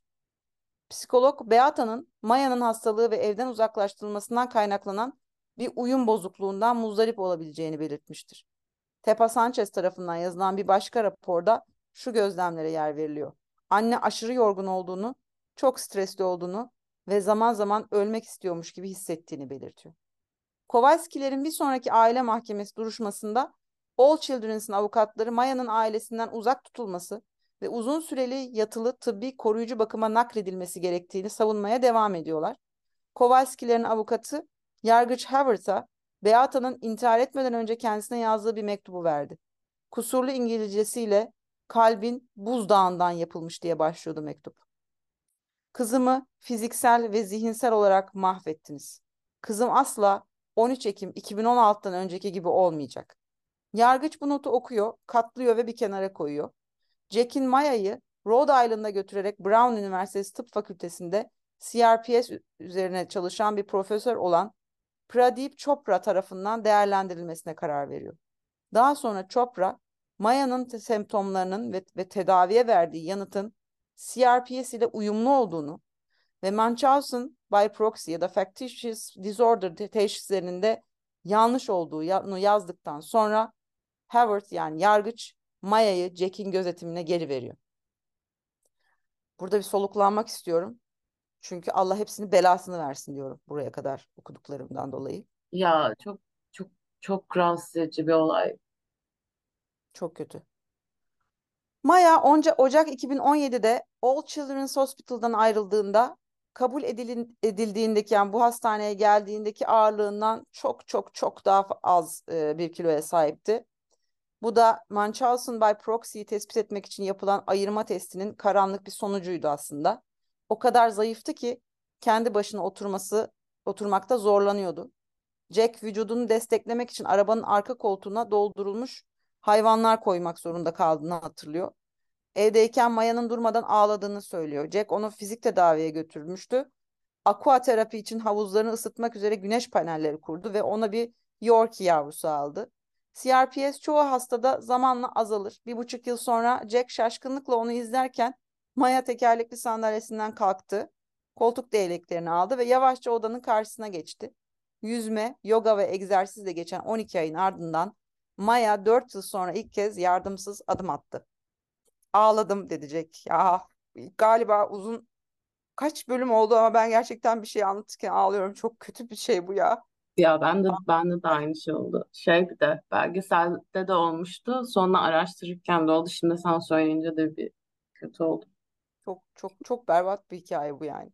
Psikolog Beata'nın Maya'nın hastalığı ve evden uzaklaştırılmasından kaynaklanan bir uyum bozukluğundan muzdarip olabileceğini belirtmiştir. Tepa Sanchez tarafından yazılan bir başka raporda şu gözlemlere yer veriliyor. Anne aşırı yorgun olduğunu, çok stresli olduğunu ve zaman zaman ölmek istiyormuş gibi hissettiğini belirtiyor. Kowalski'lerin bir sonraki aile mahkemesi duruşmasında All Children's'ın avukatları Maya'nın ailesinden uzak tutulması ve uzun süreli yatılı tıbbi koruyucu bakıma nakledilmesi gerektiğini savunmaya devam ediyorlar. Kowalski'lerin avukatı Yargıç Howard'a Beata'nın intihar etmeden önce kendisine yazdığı bir mektubu verdi. Kusurlu İngilizcesiyle kalbin buzdağından yapılmış diye başlıyordu mektup. Kızımı fiziksel ve zihinsel olarak mahvettiniz. Kızım asla on üç Ekim iki bin on altıdan önceki gibi olmayacak. Yargıç bu notu okuyor, katlıyor ve bir kenara koyuyor. Jack'in Maya'yı Rhode Island'a götürerek Brown Üniversitesi Tıp Fakültesi'nde C R P S üzerine çalışan bir profesör olan Pradeep Chopra tarafından değerlendirilmesine karar veriyor. Daha sonra Chopra, Maya'nın semptomlarının ve, ve tedaviye verdiği yanıtın C R P S ile uyumlu olduğunu ve Munchausen by proxy ya da factitious disorder teşhislerinin de yanlış olduğunu yazdıktan sonra Howard yani yargıç Maya'yı Jack'in gözetimine geri veriyor. Burada bir soluklanmak istiyorum. Çünkü Allah hepsini belasını versin diyorum buraya kadar okuduklarımdan dolayı. Ya çok çok çok rahatsız edici bir olay. Çok kötü. Maya onca Ocak iki bin on yedide All Children's Hospital'dan ayrıldığında kabul edilin, edildiğindeki yani bu hastaneye geldiğindeki ağırlığından çok çok çok daha az e, bir kiloya sahipti. Bu da Munchausen by proxy'yi tespit etmek için yapılan ayırma testinin karanlık bir sonucuydu aslında. O kadar zayıftı ki kendi başına oturması oturmakta zorlanıyordu. Jack vücudunu desteklemek için arabanın arka koltuğuna doldurulmuş hayvanlar koymak zorunda kaldığını hatırlıyor. Evdeyken Maya'nın durmadan ağladığını söylüyor. Jack onu fizik tedaviye götürmüştü. Aqua terapi için havuzlarını ısıtmak üzere güneş panelleri kurdu ve ona bir Yorkie yavrusu aldı. C R P S çoğu hastada zamanla azalır. Bir buçuk yıl sonra Jack şaşkınlıkla onu izlerken Maya tekerlekli sandalyesinden kalktı. Koltuk değneklerini aldı ve yavaşça odanın karşısına geçti. Yüzme, yoga ve egzersizle geçen on iki ayın ardından Maya dört yıl sonra ilk kez yardımsız adım attı. Ağladım dedi Jack. Ya galiba uzun kaç bölüm oldu ama ben gerçekten bir şey anlatırken ağlıyorum. Çok kötü bir şey bu ya. Ya ben de bende de aynı şey oldu. Şey, bir de belgeselde de olmuştu. Sonra araştırırken de oldu. Şimdi sen söyleyince de bir kötü oldu. Çok çok çok berbat bir hikaye bu yani.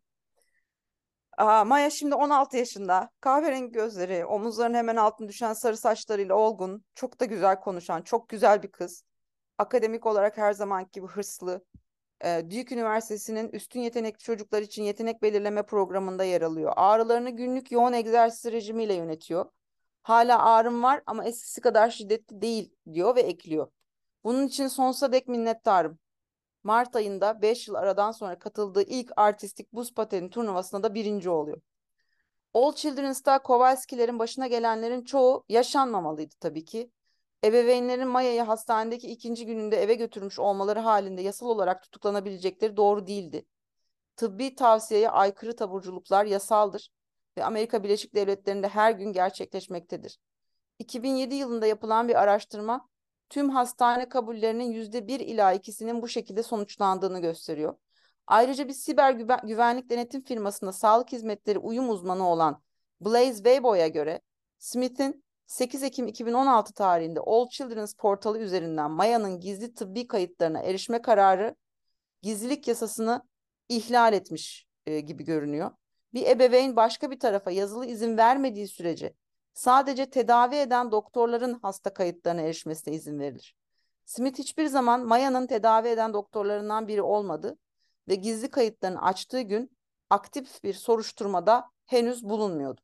Aa, Maya şimdi on altı yaşında. Kahverengi gözleri, omuzlarının hemen altına düşen sarı saçlarıyla olgun, çok da güzel konuşan, çok güzel bir kız. Akademik olarak her zamanki gibi hırslı. Ee, Duke Üniversitesi'nin üstün yetenekli çocuklar için yetenek belirleme programında yer alıyor. Ağrılarını günlük yoğun egzersiz rejimiyle yönetiyor. Hala ağrım var ama eskisi kadar şiddetli değil diyor ve ekliyor. Bunun için sonsuza dek minnettarım. Mart ayında beş yıl aradan sonra katıldığı ilk artistik buz pateni turnuvasında da birinci oluyor. All Children's'ta Kowalski'lerin başına gelenlerin çoğu yaşanmamalıydı tabii ki. Ebeveynlerin Maya'yı hastanedeki ikinci gününde eve götürmüş olmaları halinde yasal olarak tutuklanabilecekleri doğru değildi. Tıbbi tavsiyeye aykırı taburculuklar yasaldır ve Amerika Birleşik Devletleri'nde her gün gerçekleşmektedir. iki bin yedi yılında yapılan bir araştırma tüm hastane kabullerinin yüzde bir ila ikisinin bu şekilde sonuçlandığını gösteriyor. Ayrıca bir siber güvenlik denetim firmasında sağlık hizmetleri uyum uzmanı olan Blaise Weibo'ya göre Smith'in sekiz Ekim iki bin on altı tarihinde All Children's portalı üzerinden Maya'nın gizli tıbbi kayıtlarına erişme kararı gizlilik yasasını ihlal etmiş e, gibi görünüyor. Bir ebeveyn başka bir tarafa yazılı izin vermediği sürece sadece tedavi eden doktorların hasta kayıtlarına erişmesine izin verilir. Smith hiçbir zaman Maya'nın tedavi eden doktorlarından biri olmadı ve gizli kayıtlarını açtığı gün aktif bir soruşturmada henüz bulunmuyordu.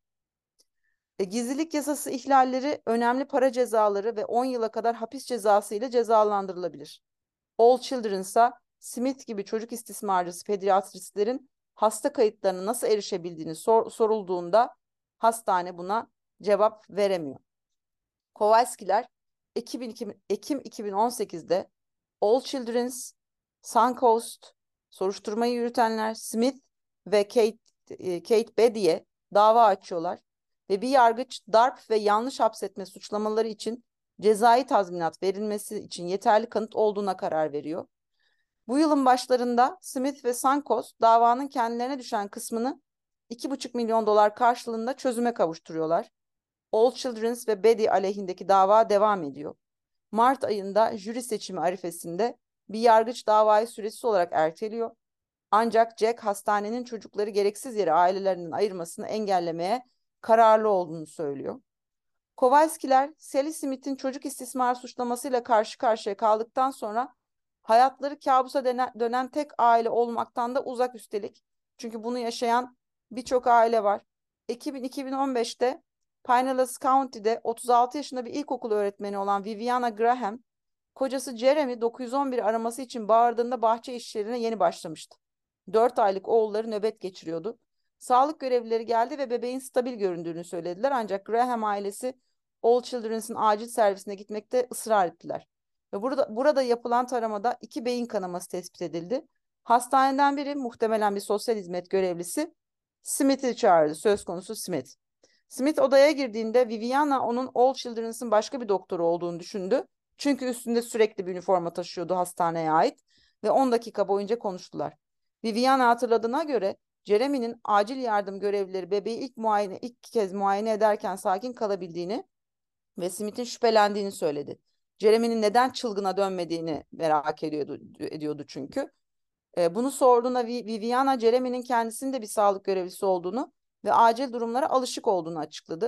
E, gizlilik yasası ihlalleri önemli para cezaları ve on yıla kadar hapis cezası ile cezalandırılabilir. All Children'sa Smith gibi çocuk istismarcısı pediatristlerin hasta kayıtlarına nasıl erişebildiğini sor sorulduğunda hastane buna cevap veremiyor. Kowalskiler Ekim, Ekim iki bin on sekizde All Children's, Suncoast, soruşturmayı yürütenler Smith ve Kate, e, Kate Bedy'ye dava açıyorlar ve bir yargıç darp ve yanlış hapsetme suçlamaları için cezai tazminat verilmesi için yeterli kanıt olduğuna karar veriyor. Bu yılın başlarında Smith ve Sankos davanın kendilerine düşen kısmını iki buçuk milyon dolar karşılığında çözüme kavuşturuyorlar. All Children's ve Bedi aleyhindeki dava devam ediyor. Mart ayında jüri seçimi arifesinde bir yargıç davayı süresiz olarak erteliyor. Ancak Jack hastanenin çocukları gereksiz yere ailelerinden ayırmasını engellemeye kararlı olduğunu söylüyor. Kowalskiler, Sally Smith'in çocuk istismarı suçlamasıyla karşı karşıya kaldıktan sonra hayatları kabusa dönen tek aile olmaktan da uzak üstelik. Çünkü bunu yaşayan birçok aile var. Ekim iki bin on beşte Pinellas County'de otuz altı yaşında bir ilkokul öğretmeni olan Viviana Graham, kocası Jeremy dokuz yüz on bir araması için bağırdığında bahçe işlerine yeni başlamıştı. dört aylık oğulları nöbet geçiriyordu. Sağlık görevlileri geldi ve bebeğin stabil göründüğünü söylediler ancak Graham ailesi All Children's'ın acil servisine gitmekte ısrar ettiler. Ve burada, burada yapılan taramada iki beyin kanaması tespit edildi. Hastaneden biri, muhtemelen bir sosyal hizmet görevlisi, Smith'i çağırdı. Söz konusu Smith. Smith odaya girdiğinde Viviana onun All Children's'ın başka bir doktoru olduğunu düşündü. Çünkü üstünde sürekli bir üniforma taşıyordu hastaneye ait ve on dakika boyunca konuştular. Viviana hatırladığına göre Jeremy'nin acil yardım görevlileri bebeği ilk muayene ilk kez muayene ederken sakin kalabildiğini ve Smith'in şüphelendiğini söyledi. Jeremy'nin neden çılgına dönmediğini merak ediyordu, ediyordu çünkü. E, bunu sorduğunda Viviana Jeremy'nin kendisinin de bir sağlık görevlisi olduğunu ve acil durumlara alışık olduğunu açıkladı.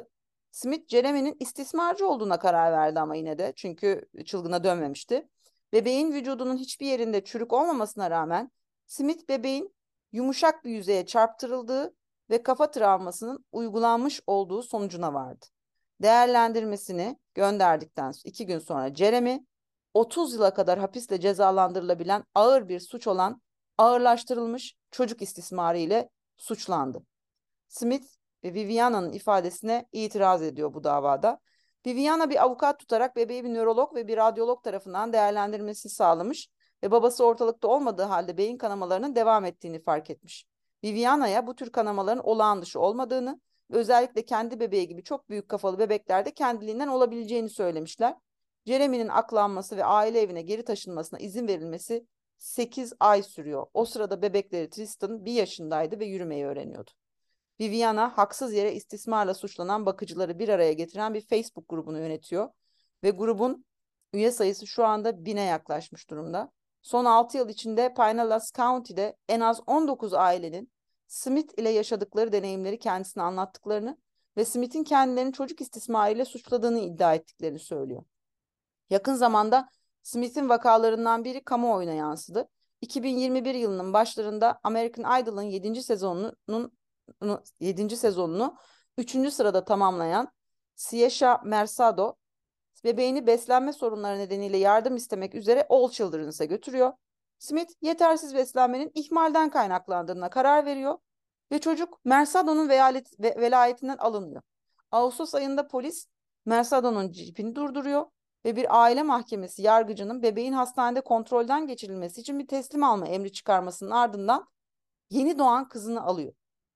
Smith, Jeremy'nin istismarcı olduğuna karar verdi ama yine de, çünkü çılgına dönmemişti. Bebeğin vücudunun hiçbir yerinde çürük olmamasına rağmen Smith bebeğin yumuşak bir yüzeye çarptırıldığı ve kafa travmasının uygulanmış olduğu sonucuna vardı. Değerlendirmesini gönderdikten iki gün sonra Jeremy, otuz yıla kadar hapisle cezalandırılabilen ağır bir suç olan ağırlaştırılmış çocuk istismarı ile suçlandı. Smith, Viviana'nın ifadesine itiraz ediyor bu davada. Viviana bir avukat tutarak bebeği bir nörolog ve bir radyolog tarafından değerlendirmesi sağlamış ve babası ortalıkta olmadığı halde beyin kanamalarının devam ettiğini fark etmiş. Viviana'ya bu tür kanamaların olağan dışı olmadığını ve özellikle kendi bebeği gibi çok büyük kafalı bebeklerde kendiliğinden olabileceğini söylemişler. Jeremy'nin aklanması ve aile evine geri taşınmasına izin verilmesi sekiz ay sürüyor. O sırada bebekleri Tristan bir yaşındaydı ve yürümeyi öğreniyordu. Viviana, haksız yere istismarla suçlanan bakıcıları bir araya getiren bir Facebook grubunu yönetiyor ve grubun üye sayısı şu anda bine yaklaşmış durumda. Son altı yıl içinde Pinellas County'de en az on dokuz ailenin Smith ile yaşadıkları deneyimleri kendisine anlattıklarını ve Smith'in kendilerini çocuk istismarıyla suçladığını iddia ettiklerini söylüyor. Yakın zamanda Smith'in vakalarından biri kamuoyuna yansıdı. iki bin yirmi bir yılının başlarında American Idol'ın yedinci sezonunun yedinci sezonunu üçüncü sırada tamamlayan Ciesha Mersado, bebeğini beslenme sorunları nedeniyle yardım istemek üzere All Children's'a götürüyor. Smith, yetersiz beslenmenin ihmalden kaynaklandığına karar veriyor ve çocuk Mersado'nun velayetinden alınıyor. Ağustos ayında polis Mersado'nun cipini durduruyor ve bir aile mahkemesi yargıcının bebeğin hastanede kontrolden geçirilmesi için bir teslim alma emri çıkarmasının ardından yeni doğan kızını alıyor.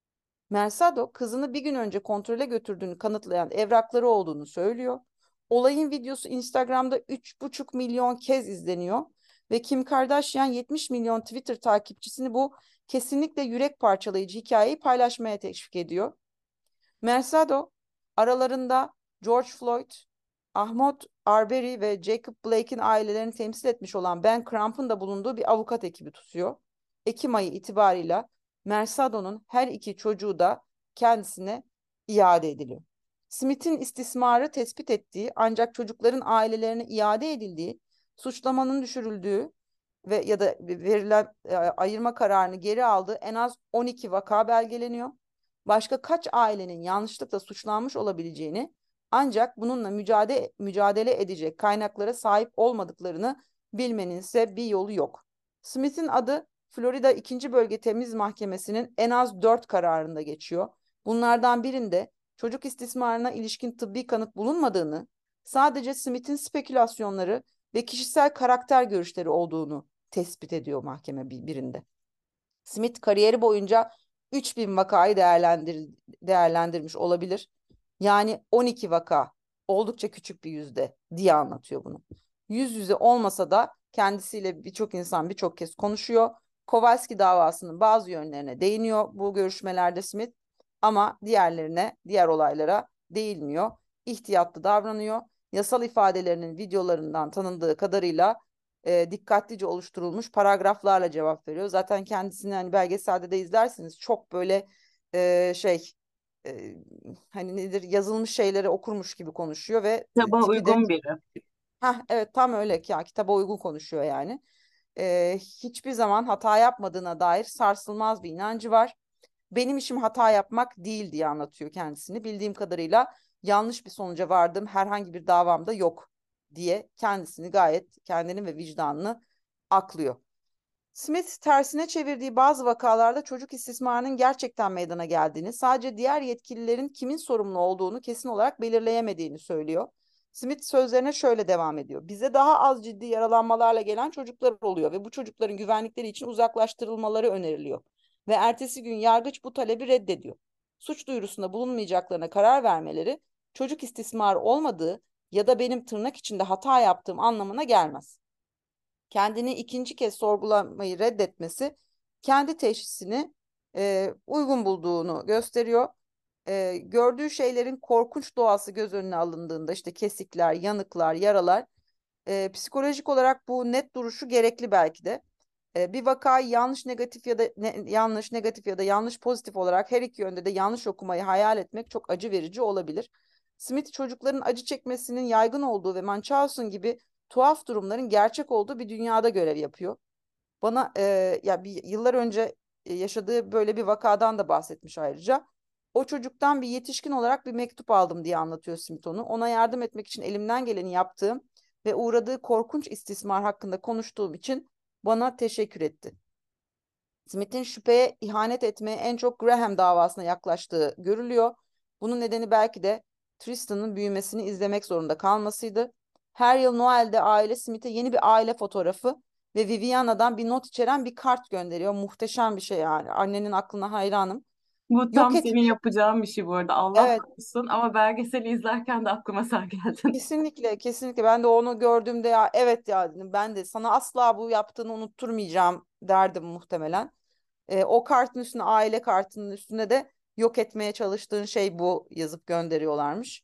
Mersado, kızını bir gün önce kontrole götürdüğünü kanıtlayan evrakları olduğunu söylüyor. Olayın videosu Instagram'da üç buçuk milyon kez izleniyor ve Kim Kardashian yetmiş milyon Twitter takipçisini bu kesinlikle yürek parçalayıcı hikayeyi paylaşmaya teşvik ediyor. Mersado, aralarında George Floyd, Ahmaud Arbery ve Jacob Blake'in ailelerini temsil etmiş olan Ben Cramp'ın da bulunduğu bir avukat ekibi tutuyor. Ekim ayı itibarıyla Mersado'nun her iki çocuğu da kendisine iade ediliyor. Smith'in istismarı tespit ettiği ancak çocukların ailelerine iade edildiği, suçlamanın düşürüldüğü ve ya da verilen e, ayırma kararını geri aldığı en az on iki vaka belgeleniyor. Başka kaç ailenin yanlışlıkla suçlanmış olabileceğini, ancak bununla mücadele, mücadele edecek kaynaklara sahip olmadıklarını bilmenin ise bir yolu yok. Smith'in adı Florida ikinci Bölge Temiz Mahkemesi'nin en az dört kararında geçiyor. Bunlardan birinde çocuk istismarına ilişkin tıbbi kanıt bulunmadığını, sadece Smith'in spekülasyonları ve kişisel karakter görüşleri olduğunu tespit ediyor mahkeme birinde. Smith kariyeri boyunca üç bin vakayı değerlendir değerlendirmiş olabilir. Yani on iki vaka, oldukça küçük bir yüzde diye anlatıyor bunu. Yüz yüze olmasa da kendisiyle birçok insan birçok kez konuşuyor. Kowalski davasının bazı yönlerine değiniyor bu görüşmelerde Smith, ama diğerlerine, diğer olaylara değinmiyor. İhtiyatlı davranıyor. Yasal ifadelerinin videolarından tanındığı kadarıyla e, dikkatlice oluşturulmuş paragraflarla cevap veriyor. Zaten kendisini hani belgeselde de izlersiniz, çok böyle e, şey e, hani nedir, yazılmış şeyleri okurmuş gibi konuşuyor ve e, Kitaba tipi de uygun biri. ha evet, tam öyle ya, kitaba uygun konuşuyor yani. E, hiçbir zaman hata yapmadığına dair sarsılmaz bir inancı var. Benim işim hata yapmak değil diye anlatıyor kendisini. Bildiğim kadarıyla yanlış bir sonuca vardığım herhangi bir davamda yok diye kendisini, gayet kendini ve vicdanını aklıyor. Smith, tersine çevirdiği bazı vakalarda çocuk istismarının gerçekten meydana geldiğini, sadece diğer yetkililerin kimin sorumlu olduğunu kesin olarak belirleyemediğini söylüyor. Smith sözlerine şöyle devam ediyor. Bize daha az ciddi yaralanmalarla gelen çocuklar oluyor ve bu çocukların güvenlikleri için uzaklaştırılmaları öneriliyor. Ve ertesi gün yargıç bu talebi reddediyor. Suç duyurusunda bulunmayacaklarına karar vermeleri, çocuk istismarı olmadığı ya da benim tırnak içinde hata yaptığım anlamına gelmez. Kendini ikinci kez sorgulamayı reddetmesi, kendi teşhisini e, uygun bulduğunu gösteriyor. E, gördüğü şeylerin korkunç doğası göz önüne alındığında, işte kesikler, yanıklar, yaralar, e, psikolojik olarak bu net duruşu gerekli belki de. E, bir vakayı yanlış negatif ya da ne, yanlış negatif ya da yanlış pozitif olarak her iki yönde de yanlış okumayı hayal etmek çok acı verici olabilir. Smith çocukların acı çekmesinin yaygın olduğu ve Munchausen gibi tuhaf durumların gerçek olduğu bir dünyada görev yapıyor. Bana e, ya bir yıllar önce e, yaşadığı böyle bir vakadan da bahsetmiş ayrıca. O çocuktan bir yetişkin olarak bir mektup aldım diye anlatıyor Smith onu. Ona yardım etmek için elimden geleni yaptığım ve uğradığı korkunç istismar hakkında konuştuğum için bana teşekkür etti. Smith'in şüpheye ihanet etmeye en çok Graham davasına yaklaştığı görülüyor. Bunun nedeni belki de Tristan'ın büyümesini izlemek zorunda kalmasıydı. Her yıl Noel'de aile Smith'e yeni bir aile fotoğrafı ve Viviana'dan bir not içeren bir kart gönderiyor. Muhteşem bir şey yani. Annenin aklına hayranım. Bu Yok tam et. senin yapacağın bir şey bu arada. Allah Evet, korusun ama belgeseli izlerken de aklıma sen geldin. kesinlikle kesinlikle ben de onu gördüğümde ya evet ya dedim, ben de sana asla bu yaptığını unutturmayacağım derdim muhtemelen. E, o kartın üstüne, aile kartının üstüne de yok etmeye çalıştığın şey bu yazıp gönderiyorlarmış.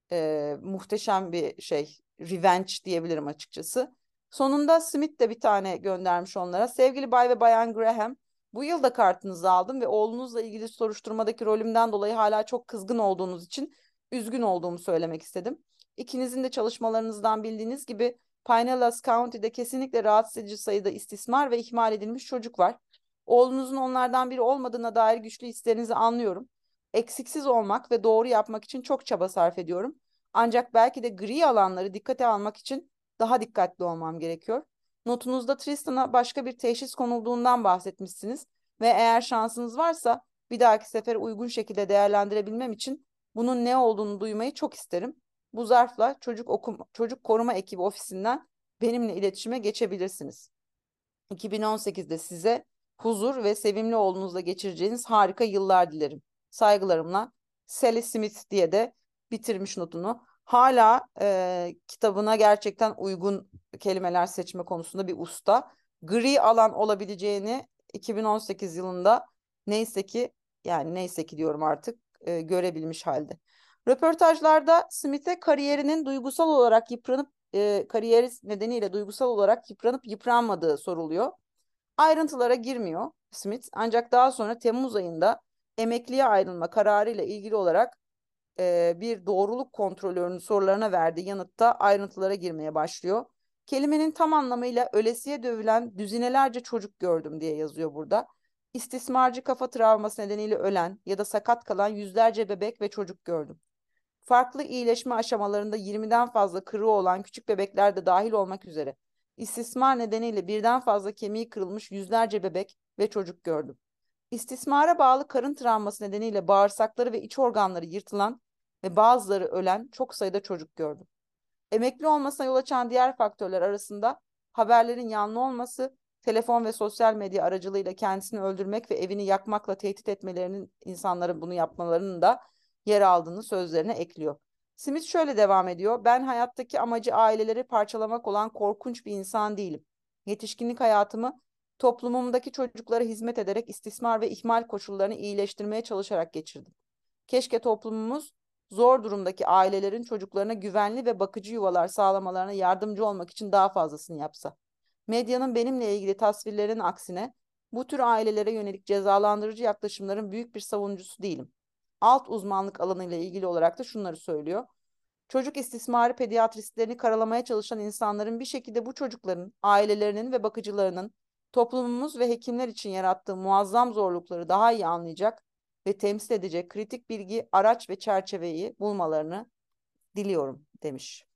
E, muhteşem bir şey. Revenge diyebilirim açıkçası. Sonunda Smith de bir tane göndermiş onlara. Sevgili Bay ve Bayan Graham, bu yıl da kartınızı aldım ve oğlunuzla ilgili soruşturmadaki rolümden dolayı hala çok kızgın olduğunuz için üzgün olduğumu söylemek istedim. İkinizin de çalışmalarınızdan bildiğiniz gibi Pinellas County'de kesinlikle rahatsız edici sayıda istismar ve ihmal edilmiş çocuk var. Oğlunuzun onlardan biri olmadığına dair güçlü hislerinizi anlıyorum. Eksiksiz olmak ve doğru yapmak için çok çaba sarf ediyorum. Ancak belki de gri alanları dikkate almak için daha dikkatli olmam gerekiyor. Notunuzda Tristan'a başka bir teşhis konulduğundan bahsetmişsiniz ve eğer şansınız varsa bir dahaki sefer uygun şekilde değerlendirebilmem için bunun ne olduğunu duymayı çok isterim. Bu zarfla çocuk okum, çocuk koruma ekibi ofisinden benimle iletişime geçebilirsiniz. iki bin on sekizde size huzur ve sevimli oğlunuzla geçireceğiniz harika yıllar dilerim. Saygılarımla Sally Smith diye de bitirmiş notunu. Hala e, kitabına gerçekten uygun kelimeler seçme konusunda bir usta. Gri alan olabileceğini iki bin on sekiz yılında neyse ki, yani neyse ki diyorum artık, e, görebilmiş halde. Röportajlarda Smith'e kariyerinin duygusal olarak yıpranıp e, kariyeri nedeniyle duygusal olarak yıpranıp yıpranmadığı soruluyor. Ayrıntılara girmiyor Smith, ancak daha sonra Temmuz ayında emekliye ayrılma kararıyla ilgili olarak e, bir doğruluk kontrolörünün sorularına verdiği yanıtta ayrıntılara girmeye başlıyor. Kelimenin tam anlamıyla ölesiye dövülen düzinelerce çocuk gördüm diye yazıyor burada. İstismarcı kafa travması nedeniyle ölen ya da sakat kalan yüzlerce bebek ve çocuk gördüm. Farklı iyileşme aşamalarında yirmiden fazla kırığı olan küçük bebekler de dahil olmak üzere istismar nedeniyle birden fazla kemiği kırılmış yüzlerce bebek ve çocuk gördüm. İstismara bağlı karın travması nedeniyle bağırsakları ve iç organları yırtılan ve bazıları ölen çok sayıda çocuk gördüm. Emekli olmasına yol açan diğer faktörler arasında haberlerin yanlı olması, telefon ve sosyal medya aracılığıyla kendisini öldürmek ve evini yakmakla tehdit etmelerinin, insanların bunu yapmalarının da yer aldığını sözlerine ekliyor. Smith şöyle devam ediyor. Ben hayattaki amacı aileleri parçalamak olan korkunç bir insan değilim. Yetişkinlik hayatımı toplumumdaki çocuklara hizmet ederek istismar ve ihmal koşullarını iyileştirmeye çalışarak geçirdim. Keşke toplumumuz zor durumdaki ailelerin çocuklarına güvenli ve bakıcı yuvalar sağlamalarına yardımcı olmak için daha fazlasını yapsa. Medyanın benimle ilgili tasvirlerin aksine bu tür ailelere yönelik cezalandırıcı yaklaşımların büyük bir savunucusu değilim. Alt uzmanlık alanıyla ilgili olarak da şunları söylüyor. Çocuk istismarı pediatristlerini karalamaya çalışan insanların bir şekilde bu çocukların, ailelerinin ve bakıcılarının toplumumuz ve hekimler için yarattığı muazzam zorlukları daha iyi anlayacak ve temsil edecek kritik bilgi, araç ve çerçeveyi bulmalarını diliyorum demiş.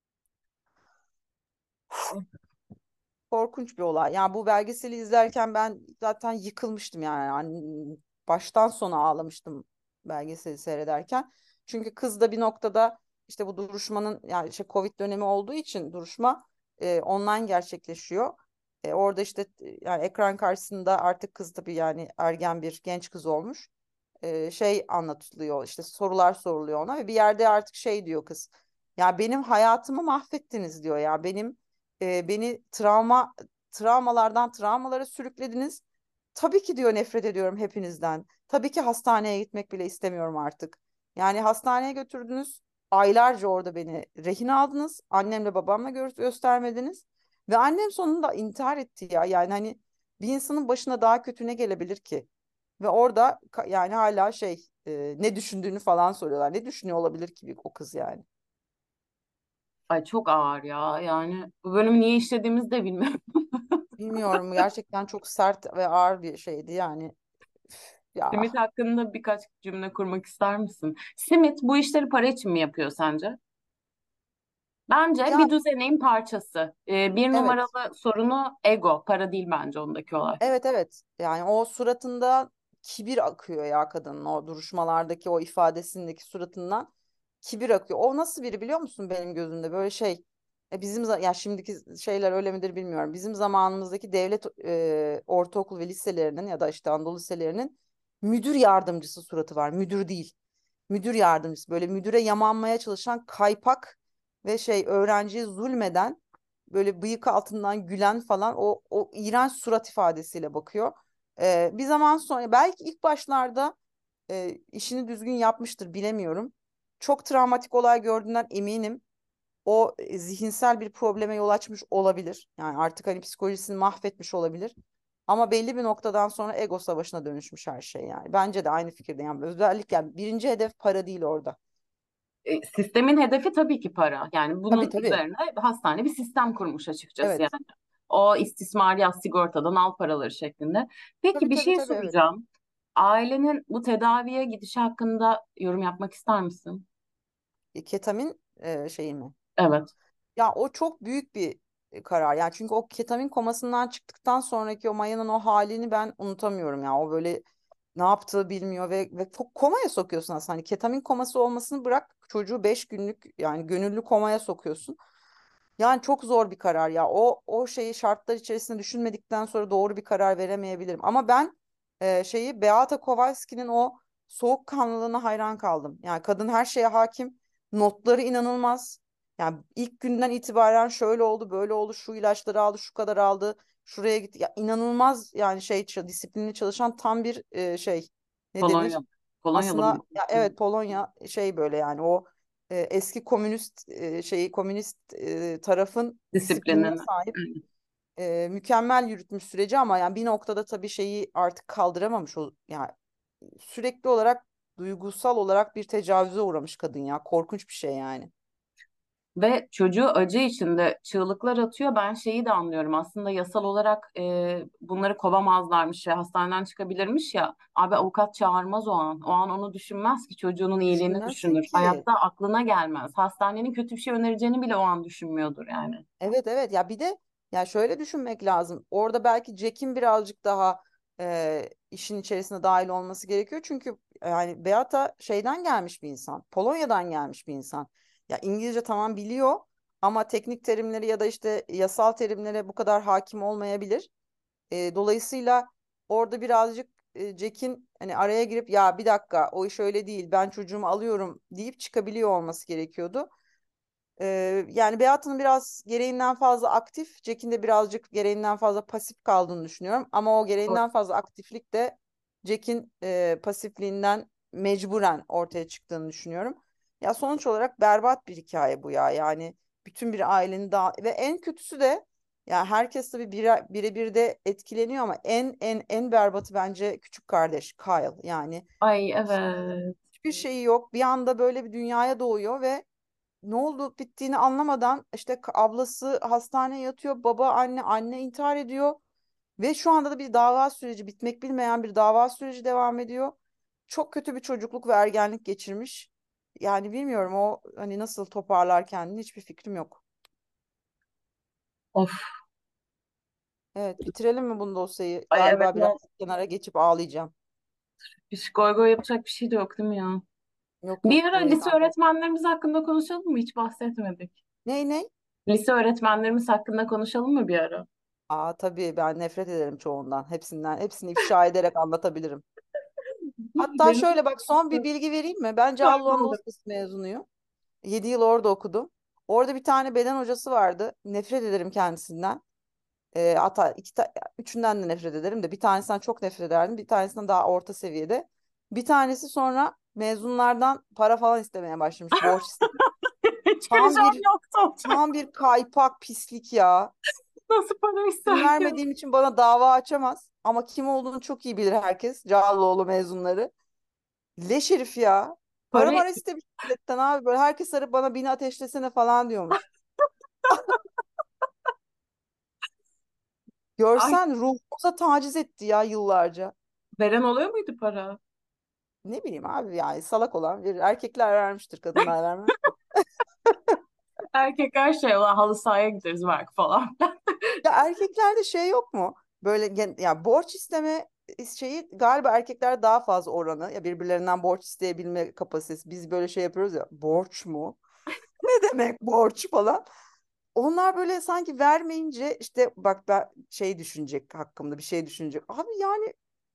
Korkunç bir olay. Yani bu belgeseli izlerken ben zaten yıkılmıştım yani. Yani baştan sona ağlamıştım belgeseli seyrederken. Çünkü kız da bir noktada işte bu duruşmanın, yani işte Covid dönemi olduğu için duruşma e, online gerçekleşiyor. E, orada işte e, yani ekran karşısında artık kız tabii yani ergen bir genç kız olmuş. E, şey anlatılıyor, işte sorular soruluyor ona ve bir yerde artık şey diyor kız. Ya benim hayatımı mahvettiniz diyor ya. Benim e, beni travma travmalardan travmalara sürüklediniz. Tabii ki diyor nefret ediyorum hepinizden. Tabii ki hastaneye gitmek bile istemiyorum artık. Yani hastaneye götürdünüz. Aylarca orada beni rehin aldınız. Annemle babamla gö- göstermediniz. Ve annem sonunda intihar etti ya. Yani hani bir insanın başına daha kötü ne gelebilir ki? Ve orada ka- yani hala şey e, ne düşündüğünü falan soruyorlar. Ne düşünüyor olabilir ki bir- o kız yani? Ay çok ağır ya. Yani bu bölümü niye işlediğimizi de bilmiyorum. Bilmiyorum, gerçekten çok sert ve ağır bir şeydi yani. Üf, ya Simit hakkında birkaç cümle kurmak ister misin? Simit bu işleri para için mi yapıyor sence? Bence ya bir düzeneğin parçası. Ee, bir evet. numaralı sorunu ego. Para değil bence ondaki olay. Evet, evet. Yani o suratında kibir akıyor ya kadının, o duruşmalardaki o ifadesindeki suratından kibir akıyor. O nasıl biri biliyor musun benim gözümde? Böyle şey, e, bizim za- ya şimdiki şeyler öyle midir bilmiyorum. Bizim zamanımızdaki devlet e, ortaokul ve liselerinin ya da işte Anadolu liselerinin müdür yardımcısı suratı var. Müdür değil. Müdür yardımcısı, böyle müdüre yamanmaya çalışan kaypak ve şey, öğrenciye zulmeden, böyle bıyık altından gülen falan, o o iğrenç surat ifadesiyle bakıyor. Ee, bir zaman sonra belki ilk başlarda e, işini düzgün yapmıştır, bilemiyorum. Çok travmatik olay gördüğünden eminim. O e, zihinsel bir probleme yol açmış olabilir. Yani artık hani psikolojisini mahvetmiş olabilir. Ama belli bir noktadan sonra ego savaşına dönüşmüş her şey yani. Bence de aynı fikirde. Yani özellikle yani birinci hedef para değil orada. E, sistemin hedefi tabii ki para. Yani Tabii, bunun tabii. üzerine hastane bir sistem kurmuş açıkçası Evet. yani. O istismar yaz sigortadan al paraları şeklinde. Peki Tabii, bir tabii, şey tabii, evet. soracağım. Ailenin bu tedaviye gidişi hakkında yorum yapmak ister misin? E, Ketamin e, şeyi mi? Evet. Ya o çok büyük bir e, karar. Yani çünkü o ketamin komasından çıktıktan sonraki o Maya'nın o halini ben unutamıyorum ya. O böyle ne yaptığı bilmiyor ve ve çok komaya sokuyorsun aslında. Hani ketamin koması olmasını bırak, çocuğu beş günlük yani gönüllü komaya sokuyorsun. Yani çok zor bir karar ya. O o şeyi şartlar içerisinde düşünmedikten sonra doğru bir karar veremeyebilirim. Ama ben e, şeyi Beata Kowalski'nin o soğukkanlılığına hayran kaldım. Yani kadın her şeye hakim. Notları inanılmaz. Yani ilk günden itibaren şöyle oldu, böyle oldu, şu ilaçları aldı, şu kadar aldı, şuraya gitti. Ya inanılmaz yani şey, ç- disiplinli çalışan tam bir e, şey, ne Polonya. denir? Polonyalı Aslında mıydı? ya evet, Polonya şey böyle yani o e, eski komünist e, şeyi, komünist e, tarafın disiplinine Disiplinini. sahip Evet. e, mükemmel yürütmüş süreci, ama yani bir noktada tabii şeyi artık kaldıramamış, o yani sürekli olarak duygusal olarak bir tecavüze uğramış kadın ya, korkunç bir şey yani. Ve çocuğu acı içinde çığlıklar atıyor. Ben şeyi de anlıyorum. Aslında yasal olarak e, bunları kovamazlarmış ve hastaneden çıkabilirmiş ya. Abi avukat çağırmaz o an. O an onu düşünmez ki. Çocuğunun iyiliğini Düşünmezsin düşünür. ki. Hayatta aklına gelmez. Hastanenin kötü bir şey önereceğini bile o an düşünmüyordur yani. Evet, evet, ya bir de ya şöyle düşünmek lazım. Orada belki Jack'in birazcık daha e, işin içerisine dahil olması gerekiyor. Çünkü yani Beata şeyden gelmiş bir insan. Polonya'dan gelmiş bir insan. Ya İngilizce tamam biliyor ama teknik terimleri ya da işte yasal terimlere bu kadar hakim olmayabilir. E, dolayısıyla orada birazcık e, Jack'in hani araya girip ya bir dakika, o iş öyle değil, ben çocuğumu alıyorum deyip çıkabiliyor olması gerekiyordu. Ee, yani Beata'nın biraz gereğinden fazla aktif, Jack'in de birazcık gereğinden fazla pasif kaldığını düşünüyorum. Ama o gereğinden fazla aktiflik de Jack'in e, pasifliğinden mecburen ortaya çıktığını düşünüyorum. Ya sonuç olarak berbat bir hikaye bu ya. Yani bütün bir ailenin daha, ve en kötüsü de ya herkes tabii bire, birebir de etkileniyor ama en en en berbatı bence küçük kardeş Kyle. Yani Ay evet. hiçbir şeyi yok. Bir anda böyle bir dünyaya doğuyor ve ne oldu bittiğini anlamadan işte k- ablası hastaneye yatıyor. Baba, anne anne intihar ediyor. Ve şu anda da bir dava süreci, bitmek bilmeyen bir dava süreci devam ediyor. Çok kötü bir çocukluk ve ergenlik geçirmiş. Yani bilmiyorum, o hani nasıl toparlar kendini, hiçbir fikrim yok. Of. Evet, bitirelim mi bunu, dosyayı? Ay evet Galiba biraz ne? kenara geçip ağlayacağım. Bir goy goy yapacak bir şey de yok değil mi ya? Yok, Bir yok, ara buraya lise geldim. öğretmenlerimiz hakkında konuşalım mı? Hiç bahsetmedik. Ney, ney? Lise öğretmenlerimiz hakkında konuşalım mı bir ara? Aa, tabii ben nefret ederim çoğundan. Hepsinden, hepsini ifşa ederek anlatabilirim. Hatta Benim şöyle bak, son bir bilgi vereyim mi? Ben Cağaloğlu Anadolu kayboldu. Lisesi mezunuyum. Yedi yıl orada okudum. Orada bir tane beden hocası vardı. Nefret ederim kendisinden. Ee, hatta iki ta- üçünden de nefret ederim de bir tanesinden çok nefret ederdim. Bir tanesinden daha orta seviyede. Bir tanesi sonra mezunlardan para falan istemeye başlamış. Borç istemiş. Hiç Tam güleceğim bir yoktu. tam bir kaypak pislik ya. Nasıl para İsim isterken? vermediğim için bana dava açamaz. Ama kim olduğunu çok iyi bilir herkes. Cağaloğlu mezunları. Leş herif ya. Para Para mara istemiş milletten abi. Böyle herkes arayıp bana bini ateşlesene falan diyormuş. ay, Görsen ruhumuza taciz etti ya yıllarca. veren oluyor muydu para? Ne bileyim abi yani salak olan verir. Erkekler vermiştir, kadınlar vermez. Erkek her şey, ulan halı sahaya gideriz belki falan. Ya erkeklerde şey yok mu? Böyle gen- ya borç isteme şeyi galiba erkekler daha fazla oranı. Ya birbirlerinden borç isteyebilme kapasitesi. Biz böyle şey yapıyoruz ya. Borç mu? Ne demek borç falan? Onlar böyle sanki vermeyince işte bak ben şey düşünecek hakkımda bir şey düşünecek. Abi yani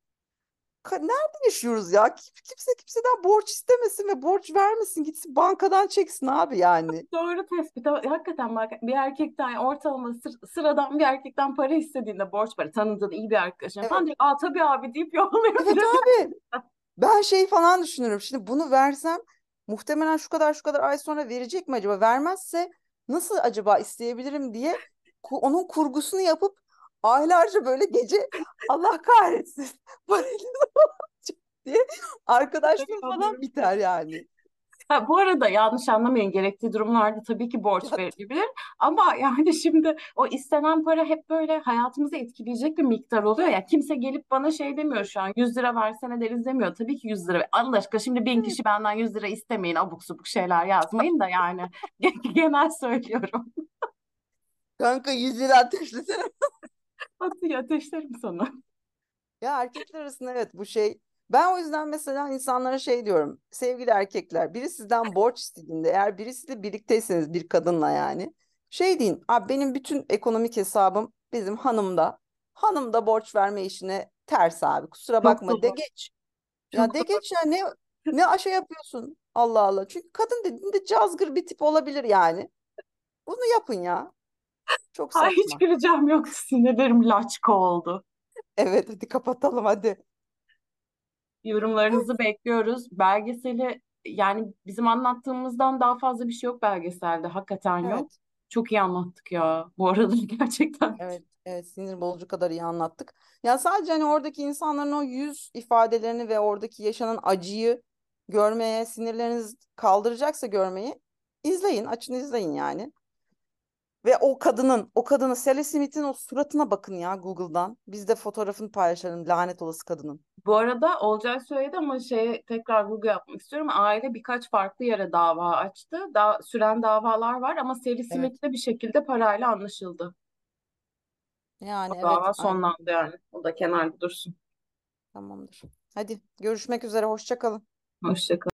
ka- nerede yaşıyoruz ya? Kim- Kimse kimseden borç istemesin ve borç vermesin. Gitsin bankadan çeksin abi yani. Doğru tespit. Hakikaten bak, bir erkekten ortalama sır- sıradan bir erkekten para istediğinde, borç para, tanıdığın iyi bir arkadaşın falan Evet. diyor. Aa tabii abi deyip Evet yollayabilir. abi. Ben şey falan düşünürüm. Şimdi bunu versem muhtemelen şu kadar şu kadar ay sonra verecek mi acaba? Vermezse nasıl acaba isteyebilirim diye ku- onun kurgusunu yapıp aylarca böyle gece Allah kahretsin parayı ne zaman alacağım diye arkadaşlığım falan biter yani. Ha, bu arada yanlış anlamayın, gerektiği durumlarda tabii ki borç Ya, verilebilir. Ama yani şimdi o istenen para hep böyle hayatımızı etkileyecek bir miktar oluyor ya. Kimse gelip bana şey demiyor şu an, yüz lira versene deriz demiyor. Tabii ki yüz lira. Allah aşkına şimdi bin evet. kişi benden yüz lira istemeyin, abuk subuk şeyler yazmayın da yani. Genel söylüyorum. Kanka yüz lira ateşlesene. Atıyor, ateşlerim sana. Ya erkekler arasında evet bu şey. Ben o yüzden mesela insanlara şey diyorum. Sevgili erkekler, biri sizden borç istediğinde eğer birisiyle birlikteyseniz bir kadınla yani şey deyin. Abi benim bütün ekonomik hesabım bizim hanımda. Hanım da borç verme işine ters abi. Kusura Çok bakma de doğru. geç. Ya Çok de doğru. geç ya ne ne aşa yapıyorsun? Allah Allah. Çünkü kadın dediğinde cazgır bir tip olabilir yani. Bunu yapın ya. Çok Ay hiç saçma. güleceğim yoktu. Sinirlerim laçka oldu. Evet hadi kapatalım hadi. Yorumlarınızı bekliyoruz. Belgeseli, yani bizim anlattığımızdan daha fazla bir şey yok belgeselde. Hakikaten yok. Evet. Çok iyi anlattık ya. Bu arada gerçekten. Evet, evet sinir bozucu kadar iyi anlattık. Ya sadece hani oradaki insanların o yüz ifadelerini ve oradaki yaşanan acıyı görmeye, sinirleriniz kaldıracaksa görmeyi izleyin, açın izleyin yani. Ve o kadının, o kadını Sally Smith'in o suratına bakın ya Google'dan. Biz de fotoğrafını paylaşalım lanet olası kadının. Bu arada Olcay söyledi ama şey, tekrar vurgu yapmak istiyorum. Aile birkaç farklı yere dava açtı. Da, süren davalar var ama Sally Evet. Smith'le bir şekilde parayla anlaşıldı. O Yani evet, dava aynen. sonlandı yani. O da kenarda dursun. Tamamdır. Hadi görüşmek üzere, hoşça kalın. Hoşça kalın.